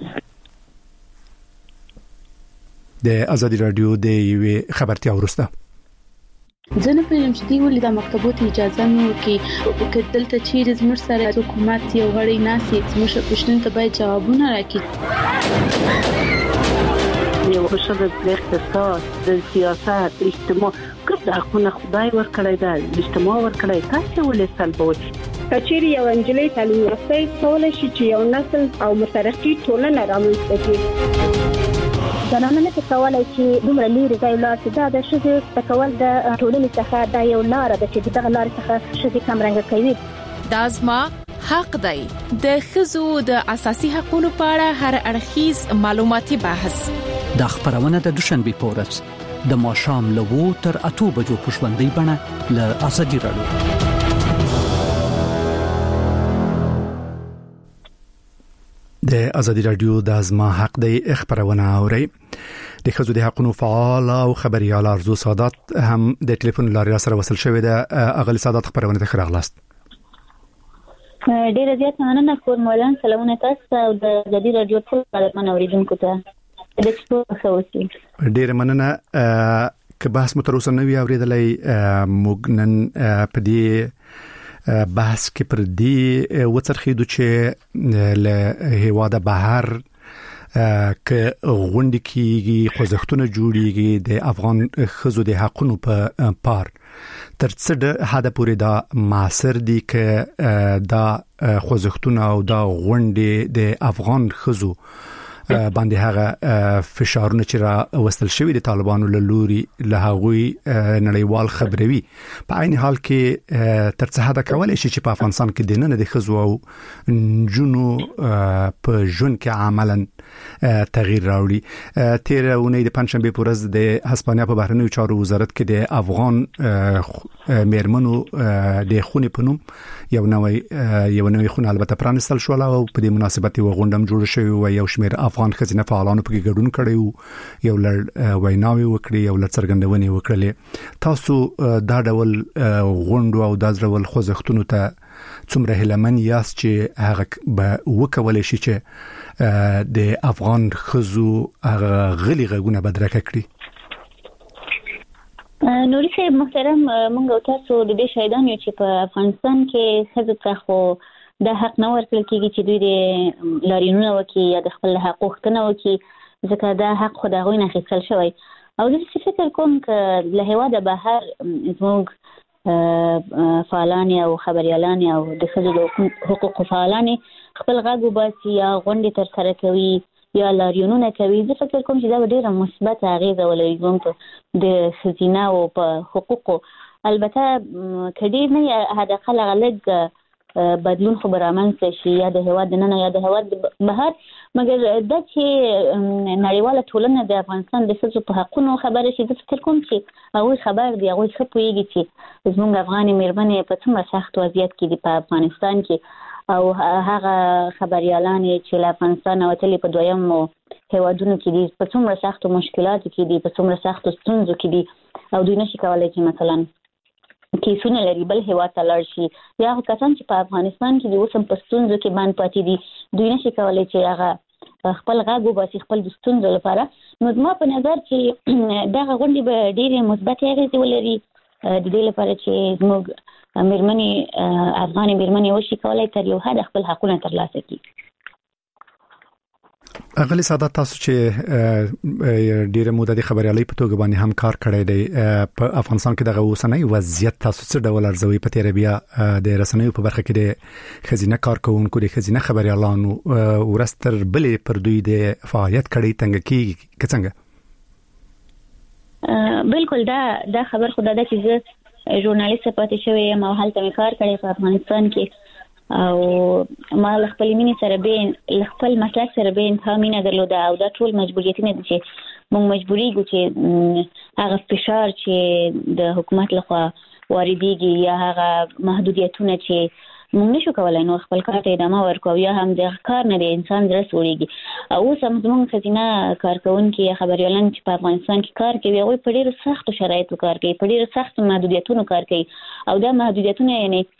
د ازادي رادیو د یوې خبرتیا ورسته زه نه پوهیږم چې دی ولې د مکتبونو اجازه نه ورکړي دلته چیرې زموږ سره حکومت یو غړی ناسي زموږ پوښتنې ته باید جوابونه راکړي یو شوه د اقتصاد د سیاست اجتماع کوم حقونه خدای ورکړی دا اجتماع ورکړی تاسو ولې سلبوي کچېری یو انجلۍ تعلیم یافته کولای شي چې یو نسل او مترقي ټولنه رامنځته کړي زنانه نه کولای چې دومره لري ځای لاته دا د شذ تکول د ټولنې څخه دا یو لار ده چې دغه لار څخه شذ کمرنګ کوي دازما حق دی د خزو د اساسي حقوقو په اړه هر اړخیز معلوماتي بحث د خبرونه د دوشنبه په ورځ د ماښام له 2 تر 8 بجو په شوندۍ بڼه له ازادي رادیو د ازادي رادیو د ازما حق دی خبرونه اوري د خزو د حقوقو فعال او خبريال ارزو سادات هم د ټلیفون لارې سره وصل شوی ده اغلی سادات خبرونه ته خراغلاست ډیر زیات مننه کور مولانا سلامونه تاسو او د ازادي رادیو ټول خبرونه اوریدونکو ته د څه خوشي ډیر مننه که بحث متروسه نوی اوریدلې مغنن پدې بحث کې پر دې وڅرخیدو چې له هیواده بهر ک غونډې کېږي خوځښتونه جوړیږي د افغان خزو د حقوقو په پار تر څه حد پورې دا معاصر دي ک دا خوځښتونه او دا غونډې د افغان خزو باندې هغه فشارونه چې را وستل شوی د طالبانو له لوري له هغوی نړیوال خبروي په عین حال کې تر څه حد کولای شي چې په افغانستان کې د نن د خزو او جنو په ژوند کې عملاً تغییر راوړي تیر اونۍ د پنځشنبه په ورځ د هسپانیا په بهرنیو چارو وزارت کې د افغان میرمنو د خونې په نوم یو نوې خونه البته پرانستل شو او په دې مناسبت یو غونډه جوړه شوې او یو شمېر افغان خزینه فعالانو پکې ګډون کړي یو لړ ویناوي وکړي یو لړ څرګندونې وکړلې تاسو دا ډول غونډو او دا ډول خوځښتونو ته څومره هلمن یاست چې هغه به وکولای شي چې د افغان خزو غلي غږونه بدرکه کړي نوري صاحب محترم، موږ تاسو د دې شهیدان یو چې په افغانستان کې ښځو ته خو د حق نه ورکړل کېږي چې دوی د لاریونونه وکړي یا د خپل حق غوښتنه وکړي، ځکه دا حق خو د هغوی نه اخیستل شوی. او زه فکر کوم که له هېواده بهر زموږ فعالان او خبریالان او د ښځو د حقوقو فعالان خپل غږ وباسي یا غونډې ترسره کوي یا لاریونونه کوي، زه فکر کوم چې دا به ډېره مثبته اغېزه ولري زموږ د ښځینه او په حقوقو. البته که ډېر نه حداقل هغه لږ بدلون خو به رامنځته شي یا د هېواد دننه یا د هېواد بهر. مګر دا چې نړیواله ټولنه د افغانستان د ښځو په حقونو خبره شي، زه فکر کوم چې هغوی خبر دي، هغوی ښه پوهېږي چې زموږ افغانې مېرمنې په څومره سخت وضعیت کې دي په افغانستان کې، او هغه خبریالانې چې له افغانستان وتلي په دویمو هېوادونو کې دي په څومره سختو مشکلاتو کې دي، په څومره سختو ستونزو کې دي، او دوی نشي کولی چې مثلا کیسونه لري بل هېواد ته لاړ شي، یا هغه کسان چې په افغانستان کې دي اوس هم په ستونزو کې باندې پاتې دي، دوی نشي کولی چې هغه خپل غږ وباسي خپل د ستونزو لپاره. نو زما په نظر چې دغه غونډې به ډېرې مثبتې اغېزې ولري د دې لپاره چې زموږ مېرمنې افغانې مېرمنې وشي کولی تر یو حده خپل حقونه ترلاسه کړي. اغلی سعادت، تاسو چې ډیره موده د خبريالۍ په توګه باندې هم کار کړی دی په افغانستان کې دغه اوسنۍ وضعیت تاسو څه ډول ارزوي په تیر بیا د رسنیو په برخه کې د خزینه کارکونکو د خزینه خبريالانو ورستر بلې پر دوی د فعالیت کړي څنګه کې څنګه؟ بالکل دا خبر خو دا چې زه ژورنالیست پاتې شوی یم او هلته مې کار کړی په افغانستان کې، او ما خپل مینې سره به خپل مسلک سره به انتها مینه درلوده، او دا ټول مجبوریتونه دي چې موږ مجبوریږو چې هغه فشار چې د حکومت لخوا واردېږي یا هغه محدودیتونه چې موږ نشو کولای نو خپل کار ته ادامه ورکړو، یا هم د کار نه د انسان زړه سوړېږي. او اوس هم زموږ ښځینه کارکونکي یا خبریالان چې په افغانستان کې کار کوي هغوی په ډېرو سختو شرایطو کار کوي، په ډېرو سختو محدودیتونو کار کوي، او دا محدودیتونه یعنې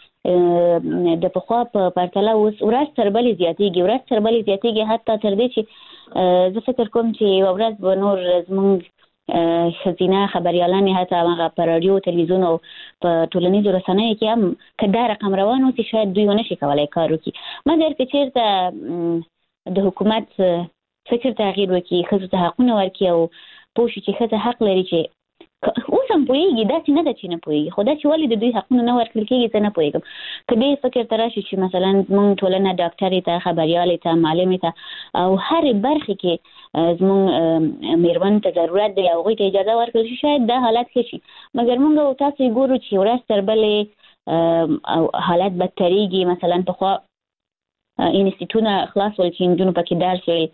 د پخوا په پرتله اوس ورځ تر بلې زیاتېږي حتی تر دې چې زه فکر کوم چې یوه ورځ به نور زموږ ښځینه خبریالانې حتی هغه په راډیو تلویزیون او په ټولنیزو رسنیو کې هم که دا رقم روان و چې شاید دوی ونشي کولی کار وکړي. مګر که چېرته د حکومت فکر تغییر وکړي، ښځو ته حقونه ورکړي او پوه شي چې ښځه حق لري چې اوس هم پوهېږي، داسې نه ده چې نه پوهېږي، خو دا چې ولې د دوی حقونه نه ورکړل کېږي زه نه پوهېږم. که دې فکر ته راشي چې مثلا زموږ ټولنه ډاکټرې ته، خبریالې ته، معلمې ته او هرې برخې کې زموږ مېرمنو ته ضرورت دی او هغوی ته اجازه ورکړل شي شاید دا حالت ښه شي. مګر موږ او تاسو یې ګورو چې ورځ تر بلې حالت بدترېږي. مثلا پخوا انسټیټونه خلاص ول چې نجونو پکې درس ویل،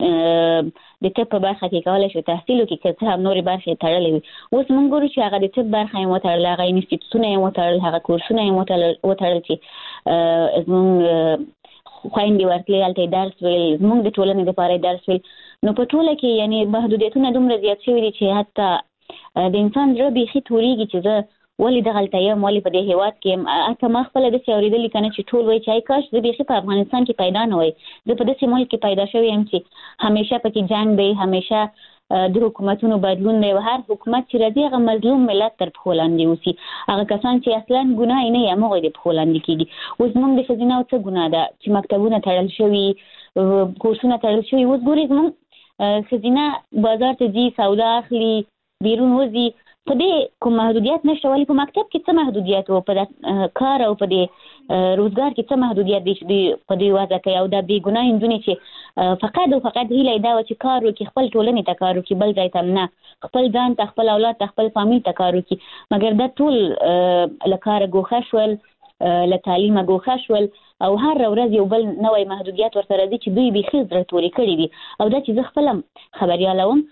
د طب په برخه کې کولی شو تحصیل وکړي که څه هم نورې برخې تړلې وي. اوس موږ ګورو چې هغه د طب برخه یې وتړل، هغه انسټیټوټونه یې وتړل، هغه کورسونه یې وتړل چې زموږ خویندې ورتلې هلته یې درس ویل، زموږ د ټولنې دپاره یې درس ویل. نو په ټوله کې یعنې محدودیتونه دومره زیات شوي دي چې حتی د انسان زړه بیخي تورېږي چې زه ولې دغلته یم، ولې په دې هېواد کې یم. حتی ما خپله داسې اورېدلي که نه چې ټول وایي چې ای کاش زه بیخي په افغانستان کې پیدا نه وای، زه په داسې ملک کې پیدا شوی یم چې همیشه پکې جنګ دی، همیشه د حکومتونو بدلون دی، او هر حکومت چې راځي هغه مظلوم ملت تر پښو لاندې اوسي. هغه کسان چې اصلا ګناه یې نه وي همغوی د پښو لاندې کېږي. اوس زموږ د ښځینهو څه ګناه ده چې مکتبونه تړل شوي، کورسونه تړل شوي. اوس ګورئ زموږ ښځینه بازار ته ځي، سودا اخلي، بیرون وځي، په دې کوم محدودیت نشته. ولې په مکتب کې څه محدودیت و، په کار او په دې روزګار کې څه محدودیت دی چې دوی په دې وضع کوي. او دا بې ګناه نجونې چې فقط او فقط هیله یې دا وه چې کار وکړي، خپل ټولنې ته کار وکړي، بل ځای ته نه، خپل ځان ته، خپل اولاد ته، خپل فامیل ته کار وکړي. مګر دا ټول له کاره ګوښه شول، له تعلیمه ګوښه شول، او هر ورځ یو بل نوی محدودیت ورته راځي چې دوی بیخي زړه تورې کړي دي. او دا چې زه خپله خبریاله وم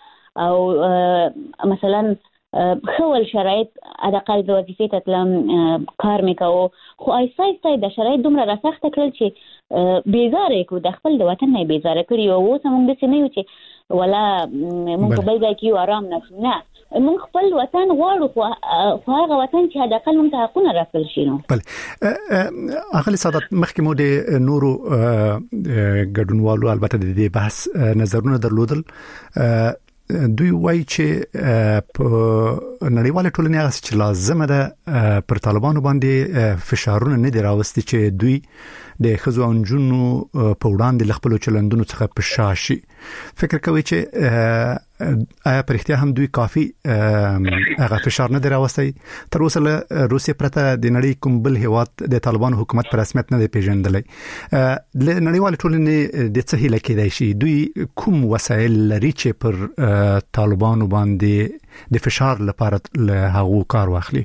او مثلا خول شرایط حداقل د وظیفې ته تلم، کار مې کوو، خو آیسته آیسته د شرایط دومره راسخته کړل چې بیزاره یې کړو، د خپل د وطن نه یې بیزاره کړي. او اوس هم موږ داسې نه یو چې ولا موږ په بل ځای کې یو آرام نشو، نه، موږ خپل وطن غواړو، خو هغه وطن چې حداقل موږ ته حقونه راکړل شي. نو بله اغلی سعادت، مخکې مو د نورو ګډونوالو البته د دې بحث نظرونه درلودل، دوی وایي چې په نړیواله ټولنه هغه چې لازم ده پر طالبانو باندې فشارونه نه دی راوستي چې دوی د خزو او نجونو په وړاندې خپل چلندونو څخه په شاشي. فکر کوي چې آیا پر اختیار هم دوی کافي هغه فشار نه دی راوستي؟ تر اوسه له روسیې پرته د نړۍ کوم بل هیواد د طالبانو حکومت په رسمیت نه دی پیژندلی. د نړیواله ټولنې د څه هیله کېدای شي؟ دوی کوم وسایل لري چې پر طالبانو باندې د فشار لپاره له هغو کار واخلي؟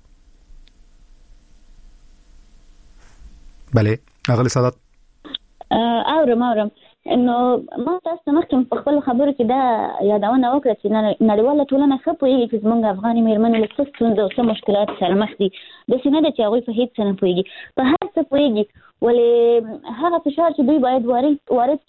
بله اغلی سادات اورم انه ما تاسو مخکې په خپل خبرو کې دا یادونه وکړه چې نړیواله ټولنه ښه پوهیږي چې زموږ افغاني مېرمنې له څه ستونزو او څه مشکلات سره مخ دي. داسې نه ده چې هغوی په هېڅ څه نه پوهیږي، په هر څه پوهیږي، ولې هغه فشار چې دوی باید وارد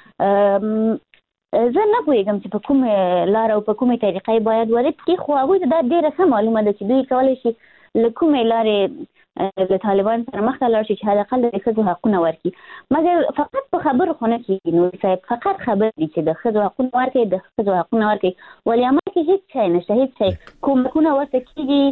کړي زه نه پوهیږم چې په کومه لار او په کومه طریقه باید وارد کړي، خو هغوی ته دا ډېره ښه معلومه ده چې دوی کولی شي له کومې لارې د طالبان سره مخ ته لاړ شي چې حداقل د ښځو حقونه ورکړي. مګر فقط په خبرو خو نه کېږي نور صاحب، فقط خبرې دي چې د ښځو حقونه ورکړي، د ښځو حقونه ورکړي، ولې عمل کې هېڅ شی نشته، هېڅ شی کومکونه ورته کېږي،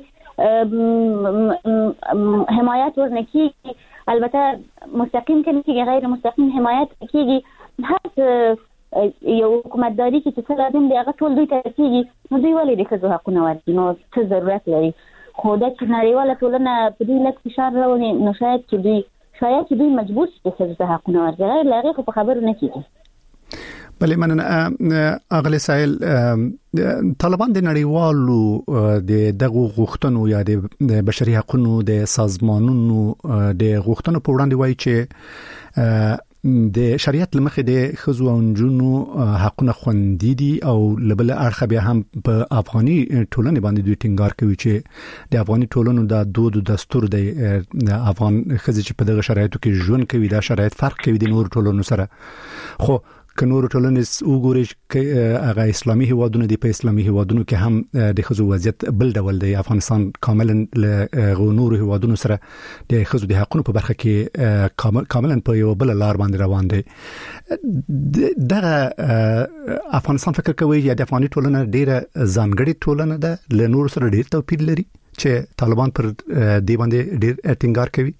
حمایت ورنه کېږي، البته مستقیم که نه کېږي، غیر مستقیم حمایت کېږي، هر یو حکومتداري کې چې څه لازم دی هغه ټول دوی ته کېږي، نو دوی ولې د ښځو حقونه ورکړي؟ نو څه ضرورت لري؟ خو دا چې نړیواله ټولنه په دوی لږ فشار راولي نو شاید چې دوی مجبور شي چې ښځو ته حقونه ورکړي، غیر له هغې خو په خبرو نه کېږي. بله مننه اغلی سایل. طالبان د نړیوالو د دغو غوښتنو یا د بشري حقوقو د سازمانونو د غوښتنو په وړاندې وایي چې د شریعت لمخې د ښځو او نجونو حقونه خوندي دي او لبل اړخ بیا هم په افغاني ټولنې باندې دوی ټینګار کوي چې د افغاني ټولنو د دود او دستور د افغان ښځې چې په دغه شرایطو کې ژوند کوي دا شرایط فرق کوي د نور ټولنو سره. خو که نور ټولنې وګوري چې هغه اسلامي هیوادونه دي، په اسلامي هیوادونو کې هم د ښځو وضعیت بل ډول دی. افغانستان کاملا له نور هیوادونو سره د ښځو د حقوقو په برخه کې کاملا په یو بل لار باندې روان دی. دغه افغانستان فکر کوي یا د افغاني ټولنه ډیره ځانګړې ټولنه ده، له نور سره ډیر توپیر لري چې طالبان پر دې باندې ډیر ټینګار کوي؟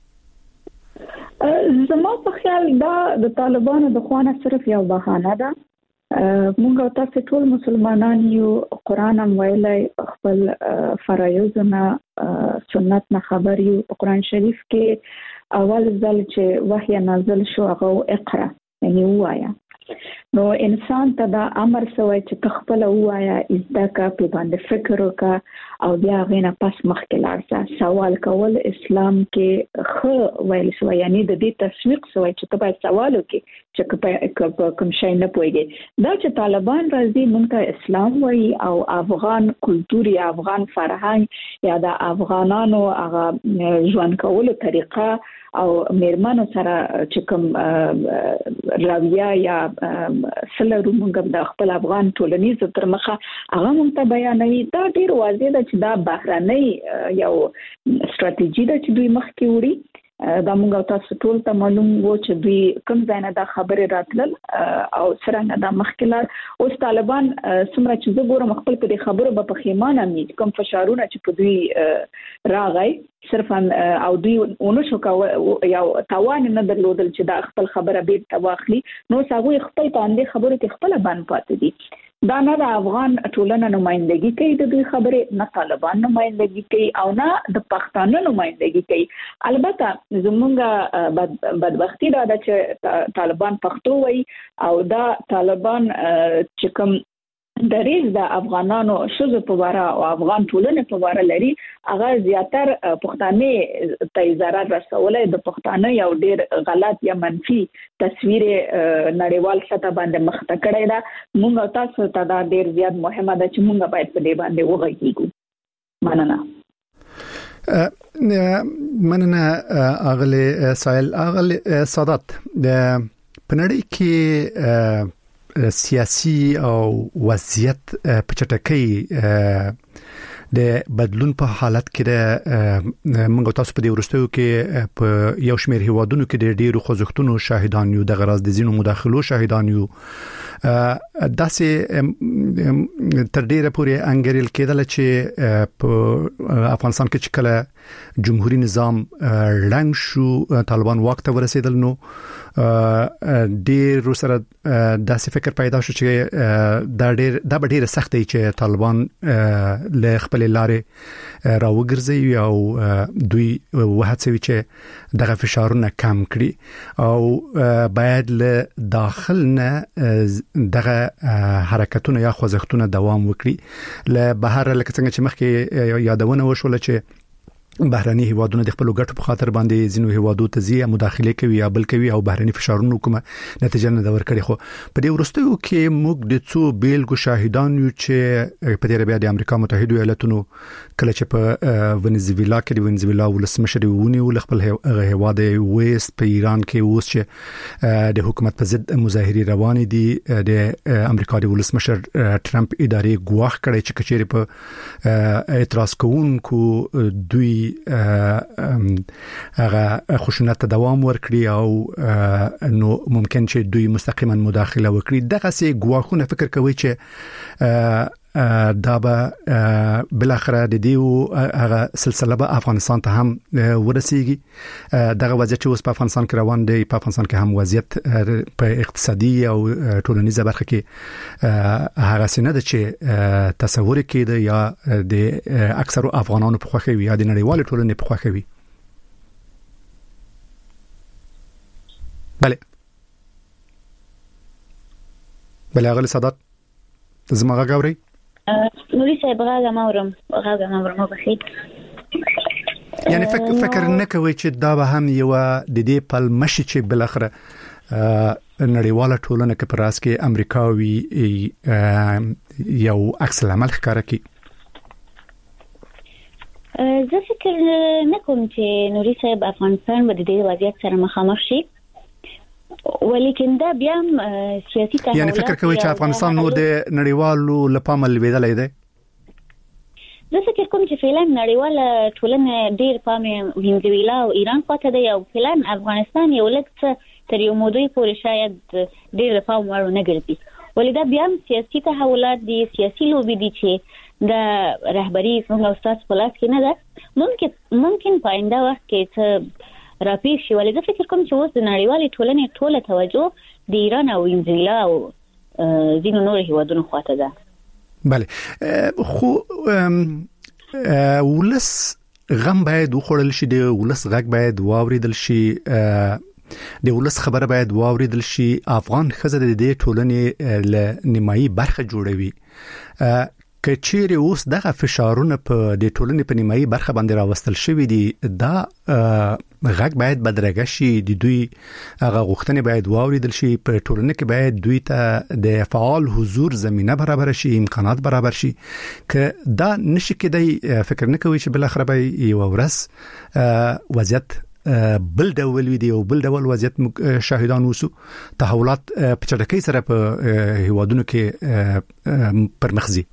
زما په خیال دا د طالبانو د خوانه صرف یو بهانه ده. موږ او تاسو ټول مسلمانان یو، قرآن هم ویلي، خپل فرایضونه سنت نه خبر یو. په قرآن شریف کې اول ځل چې وحی نازل شو هغه اقرا یعنی وایا، نو انسان ته دا امر سوی چې تخپل وایا، ازدکا په باندې فکر وکا او بیا غینه پس مخکې لاړ سوال کول. اسلام کې خو ویل سوی یعنی د دې تسویق سوی چې ته باید سوال وکې چې کوم شی نه پوهیږي. دا چې طالبان راځي مونږ ته اسلام وایي او افغان کلتور یا افغان فرهنګ یا د افغانانو هغه ژوند کولو طریقه او میرمنو سره چې کوم رویه یا سلرو مونږ د خپل افغان ټولنیز تر مخه هغه مونږ ته بیانوي. دا ډیر واضح ده چې دا بهرنۍ یو ستراتیژي ده چې دوی مخکې وړي. دا مونږ تاسو ټول ته معلوم وو چې دوی کوم ځای نه دا خبره راتلل او څنګه دا مخکې لاړ. اوس طالبان څومره چې زه ګورم خپل په دې خبرو به پښیمانه مي کوم فشارونه چې په دوی راغی صرفا او دوی ونشو یو توان نه درلودل چې دا خپل خبره به تواخلي، نو څنګه خپل باندې خبرو کې خپل باندې پاتې دي. دا نه د افغان ټولنه نمائندګي کوي د دوی خبره، نه طالبان نمائندګي کوي او نه د پښتانه نمائندګي کوي. البته زمونږ بدبختی دا ده چې طالبان پښتو وایي او دا طالبان چې کوم دریز د افغانانو شذ په واره او افغان ټولنې په واره لري، هغه زیاتر پښتانه ته ضرر رسولای. د پښتانه یو ډیر غلط یا منفي تصویر نړیوال سطح باندې مخته کړی دا. موږ تاسو ته دا ډیر زیات مهمه ده چې موږ باید په دې باندې وغږیږو. مننه اغلی سایل. اغلی سادات، د پنړی کې سیاسي او وضعیت په چټکۍ د بدلون په حالت کې د موږ تاسو په دې ورستیو کې په یو شمېر هیوادونو کې د ډیرو خوځښتونو شاهدان یو د غرض د زینو مداخلو شاهدان یو داسې تر ډیره پورې انګریل کېدل چې په افغانستان کې چې کله جمهوریت نظام لنګ شو طالبان واک ته ورسېدل نو ډیر سره داسې فکر پیدا شو چې دا ډیره سخت دی چې طالبان له خپل لارې راوګرځي او دوی وهڅوي چې دغه فشارونه کم کړي او باید له داخل نه دغه حرکتونه یا خوځښتونه دوام وکړي له بهر لکه څنګه چې مخکې یادونه وشول چې بهراني هیوادونه د خپل ګټو په خاطر باندې ځینو هیوادو ته ځي مداخله کوي یا بل کوي او بهراني فشارونو کومه نتیجه نه ور کړی خو په دې ورستیو کې موږ د څو بیلګو شاهدان یو چې په دې بیا د امریکا متحده ایالاتونو کله چې په ونیزویلا کې د ونیزویلا ولسمشر ونیول خپل هیواد ویست په ایران کې اوس چې د حکومت په ضد مظاهره روانې دي د امریکا د ولسمشر ټرمپ ادارې ګواښ کړی چې کچېری په اعتراض کوونکو دوی هغه خشونت ته دوام ورکړي او نو ممکن چې دوی مستقیما مداخله وکړي دغه سي ګواښونه فکر کوي چې دا به بل اخر د دې هغه سلسله به افغانستان ته هم ورسیږي دغه وضعیت چې اوس په افغانستان کې روان دی په افغانستان کې هم وضعیت په اقتصادي او ټولنیزه برخه کې هغه سینه ده چې تصور کېده یا د اکثر افغانانو په خوښه وي یا د نړیوال ټولنې په خوښه وي. بله اغلی سادات زما غاوري نوري صاحب غاغه مورم بخیر یعنی فکر نه کوي چې دا به هم یو د دې پل مشي چې بل اخره نړیواله ټولنه کې پراس کې امریکاوي یو عکس العمل ښکاره کوي. زه فکر نه کوم چې نوري صاحب افغانستان به د دې وضعیت سره مخامخ شي ولیکن دا بیا سیاسي تحولات یعنی فکر کوي چې افغانستان نو د نړیوالو لپاره لویدلې ده. زه فکر کوم چې فعلا نړیواله ټولنه ډیر پامه وینځویلا او ایران خواته ده او فعلا افغانستان یو لکه تر یو مودې پورې شاید ډیر پام ور نه ګرځي ولې دا بیا سیاسي تحولات دي سیاسي لوبي دي چې د رهبری څنګه استاد په لاس کې نه ده ممکن په آینده وخت کې راپیښ شي ولې زه فکر کوم چې اوس د نړیوالې ټولنې ټوله توجه د ایران او وینځویلا او ځینو نور هیوادونو خواته ده. بله خو ولس غم باید وخوړل شي د ولس غږ باید واوریدل شي د ولس خبره باید واوریدل شي افغان خزه د دې ټولنې ل نیمایي برخه جوړوي کچېره اوس دغه فشارونه په د ټولنې په نیمایي برخه باندې راوستل شوې دي دا غږ باید بدرګه شي د دوی هغه غوښتنې باید واوریدل شي په ټولنه کې باید دوی ته د فعال حضور زمينه برابر شي امکانات برابر شي که دا نشي کېدای فکر نه کوي چې بل اخر به یو ورځ وضعیت بل ډول وي دی او بل ډول وضعیت شاهدان وسو تحولات په چټکۍ سره په هیوادونو کې پرمخزي.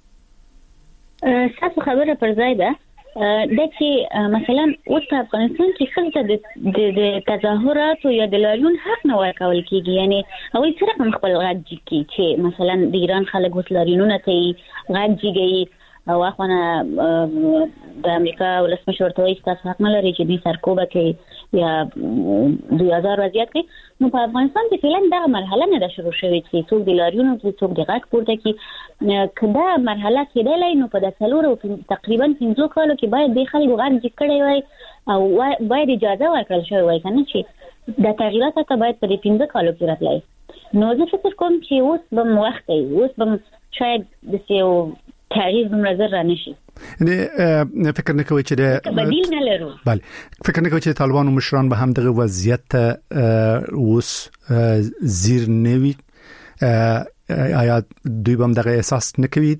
تاسو خبره پر ځای ده د چې مثلا اوس په افغانستان کې خلک د تظاهرات او د لاریون حق نه ورکول کیږي یعنی او سره خپل غږ کوي چې مثلا د ایران خلک اوس لاریونونه کوي غږ کوي او اخوانه د امریکا ولسمشر ته وایي تاسو حق نه لرئ چې دوی سرکوبه کوي یا 2000 وضعیت کوي نو په افغانستان کې فعلا دا مرحله نه ده شروع شوې چې څوک د لاریونو څوک د غږ پورته کوي کدا مرحله کېدلای نو په داسلورو تقریبا 15 کالو کې باید د خلکو غږ کړي وای او باید اجازه ورکړل شوی وای کنه چې د تغییرات ته باید په 15 کالو کې راتلای نو زه فکر کوم چې اوس به وخت دی اوس به شاید د سیو تغییر نظر را نشي نه فکر نه کوي چې بدیل نه لرو. بله فکر نه کوي چې طالبانو مشران به هم دغه وضعیت اوس زیر نوي آیا دوی به هم دغه احساس نه کوي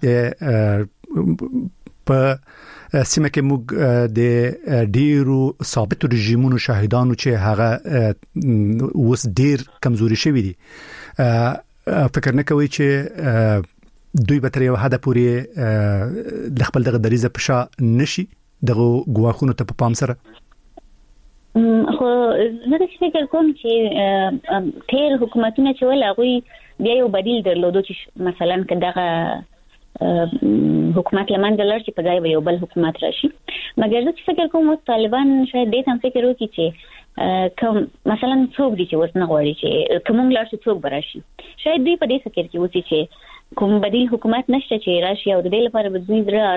په سیمه کې موږ د ډیرو ثابت رژیمونو شاهدانو چې هغه اوس ډیر کمزوري شوی دي فکر نه کوي چې دوی به تر یو حد پورې د خپل دغه دریزه په شا نشي دغه ګواښونو ته په پام سره. خو زه فکر کوم چې تیر حکومتونه چې ول هغه بیا یو بدیل درلودو چې مثلا کداغه حکومت لمنځه لاړ چې په ځای به یو بل حکومت راشي. مګر زه فکر کوم طالبان شاید دې هم فکر وکړي چې کوم مثلا څوک دي چې ورته غواړي چې کوم لاړ شي څوک براشي. شاید دوی په دې فکر کې وسی چې کوم بدیل حکومت نشته چې راشي او د دې لپاره به دوی زړه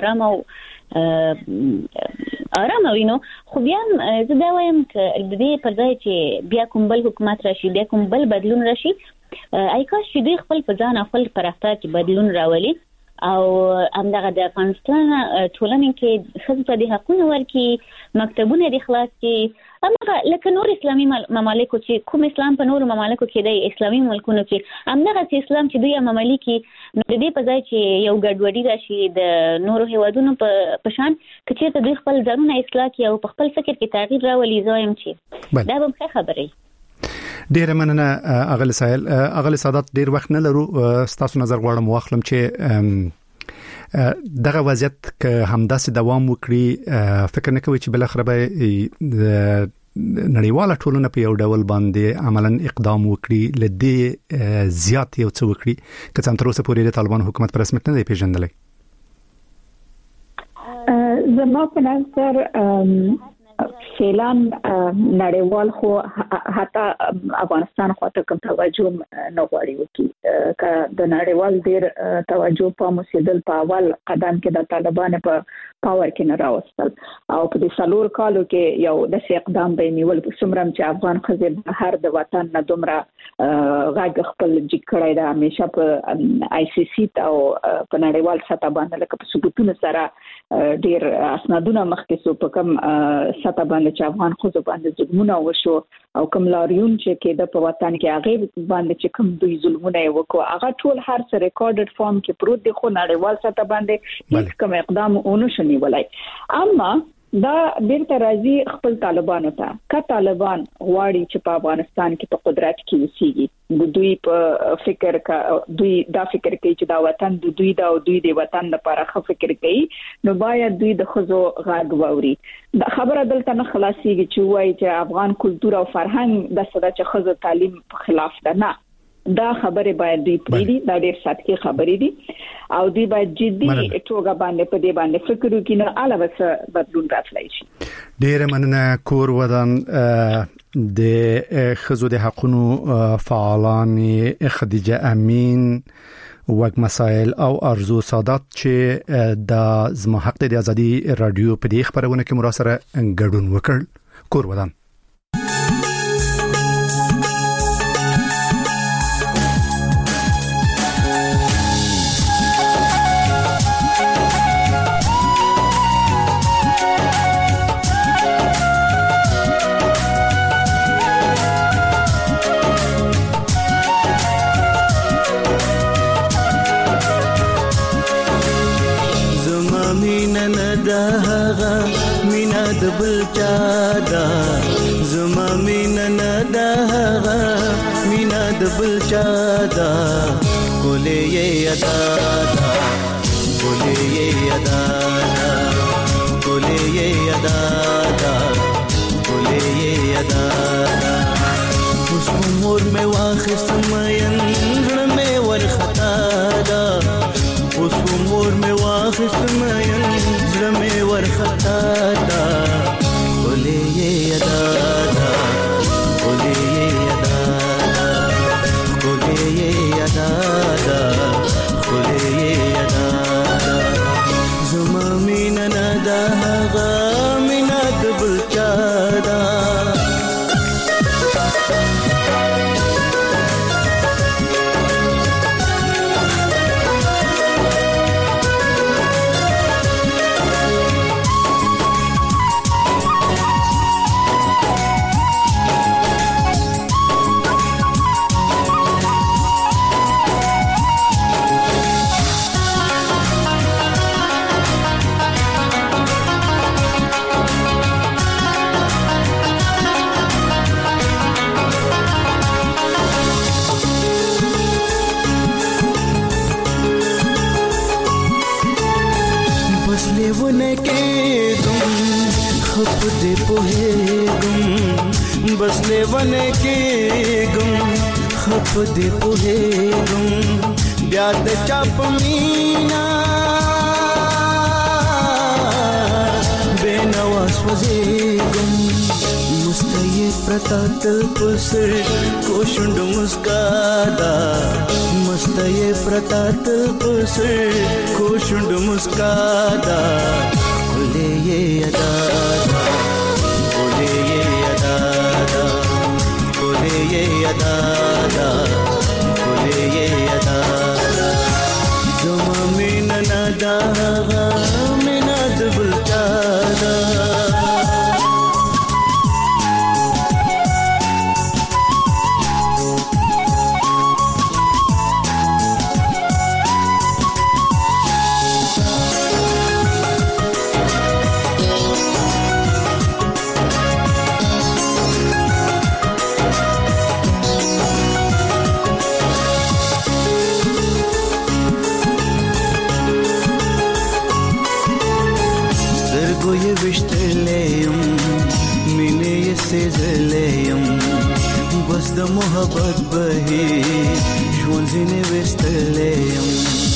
آرام وینو. خو بیا زه دا وایم چې د دې پر ځای چې بیا کوم بل حکومت راشي بیا کوم بل بدلون راشي ایکاش چې دوی خپل په ځان خپل پرختار کې بدلون راولي او همدغه د افغانستان ټولنې کې خصوصا د حقوقو ورکې مکتبونه د خلاص کې همغه لکه نور اسلامي ممالکو چې کوم اسلام په نورو ممالکو کې د اسلامي ملکونو کې همدغه اسلام چې دوی ممالکي نو د دې په ځای چې یو ګډوډي راشي د نورو هیوادونو په شان چې ته دوی خپل ځانونه اصلاح کوي او په خپل فکر کې تغییر راولي زایم چې دا به خبره ډیر مننه اغل سایل. اغل سادات ډیر وخت نه لرو ستاسو نظر غواړم واخلم چې دغه وضعیت که همداسې دوام وکړي فکر نه کوي چې بل اخر به نړیواله ټولنه په یو ډول باندې عملاً اقدام وکړي لدې زیات یو څه وکړي که څنګه تر اوسه پورې د طالبان حکومت پر رسمیت نه دی پیژندلی. زما په نظر فعلان نړیوال خو حتی افغانستان خو ته کوم توجه نه غواړي وکړي که د نړیوال ډیر توجه په مسیدل په اول قدم کې د طالبان په پاور کې نه راوستل او په دې سالور کالو کې یو د اقدام به نیول څومره چې افغان خزر هر د وطن نه دومره غږ خپل جګ کړی دا همیشه په آی سی سی او په نړیوال سطح باندې لکه په ثبوتونو سره ډیر اسنادونه مخکې سو په کوم سطح باندې چې افغان خو باندې ظلمونه وشو او کوم لاریون چې کېده په وطن کې هغه باندې چې کوم دوی ظلمونه وکړو هغه ټول هر څه ریکارډډ فارم کې پروت دي خو نړیوال سطح باندې هیڅ کوم اقدام ونه شنی ولای. اما دا بیرته راځي خپل طالبانو ته که طالبان غواړي چې په افغانستان کې په قدرت کې وسیږي د دوی په فکر کا دوی دا فکر کوي چې دا وطن د دوی دا او دوی د وطن لپاره ښه فکر کوي نو باید دوی د خزو غږ واوري. دا خبره دلته نه خلاصيږي چې وایي چې افغان کلچر او فرهنګ د سره چې خزو تعلیم په خلاف ده. نه دا خبره باید دوی پریدي دا ډېر ساتي خبرې دي او دوی باید جدي توګه باندې په دې باندې فکر وکړي نو علاوه بدلون راتلی شي. ډېر مننه. کور ودان د خزو د حقوقو فعالان خدیجه امین وګ مسائل او ارزو سادات چې د زما حق د ازادي رادیو په دې خبرونه کې مراسله ګډون وکړ. کور ودان بل چادا زما مینا ندا مینا د بل چادا کولې یې ادا کولې یې ادا کولې یې ادا کولې یې ادا اوس عمر مې واخ سمين زړه مې ورختا دا اوس عمر مې واخ سمين زړه مې ورختا دا بس لیونه کېږم خپ دې پوهېږم بس لیونه کېږم خپ دې پوهېږم بیا د چا په مینا بېنوا سوځېږم مستې پرتا تل پسر کوشند مسکا دا مستې پرتا تل پسر کوشند مسکا دا کولې یې ادا کولې یې ادا کولې یې ادا کولې یې ادا زما مینا نادا مینا دبل چادا ये विश्तलेयम मिने ये सेजलेयम बस द मोहब्बत बही ژوند زینه विश्तलेयम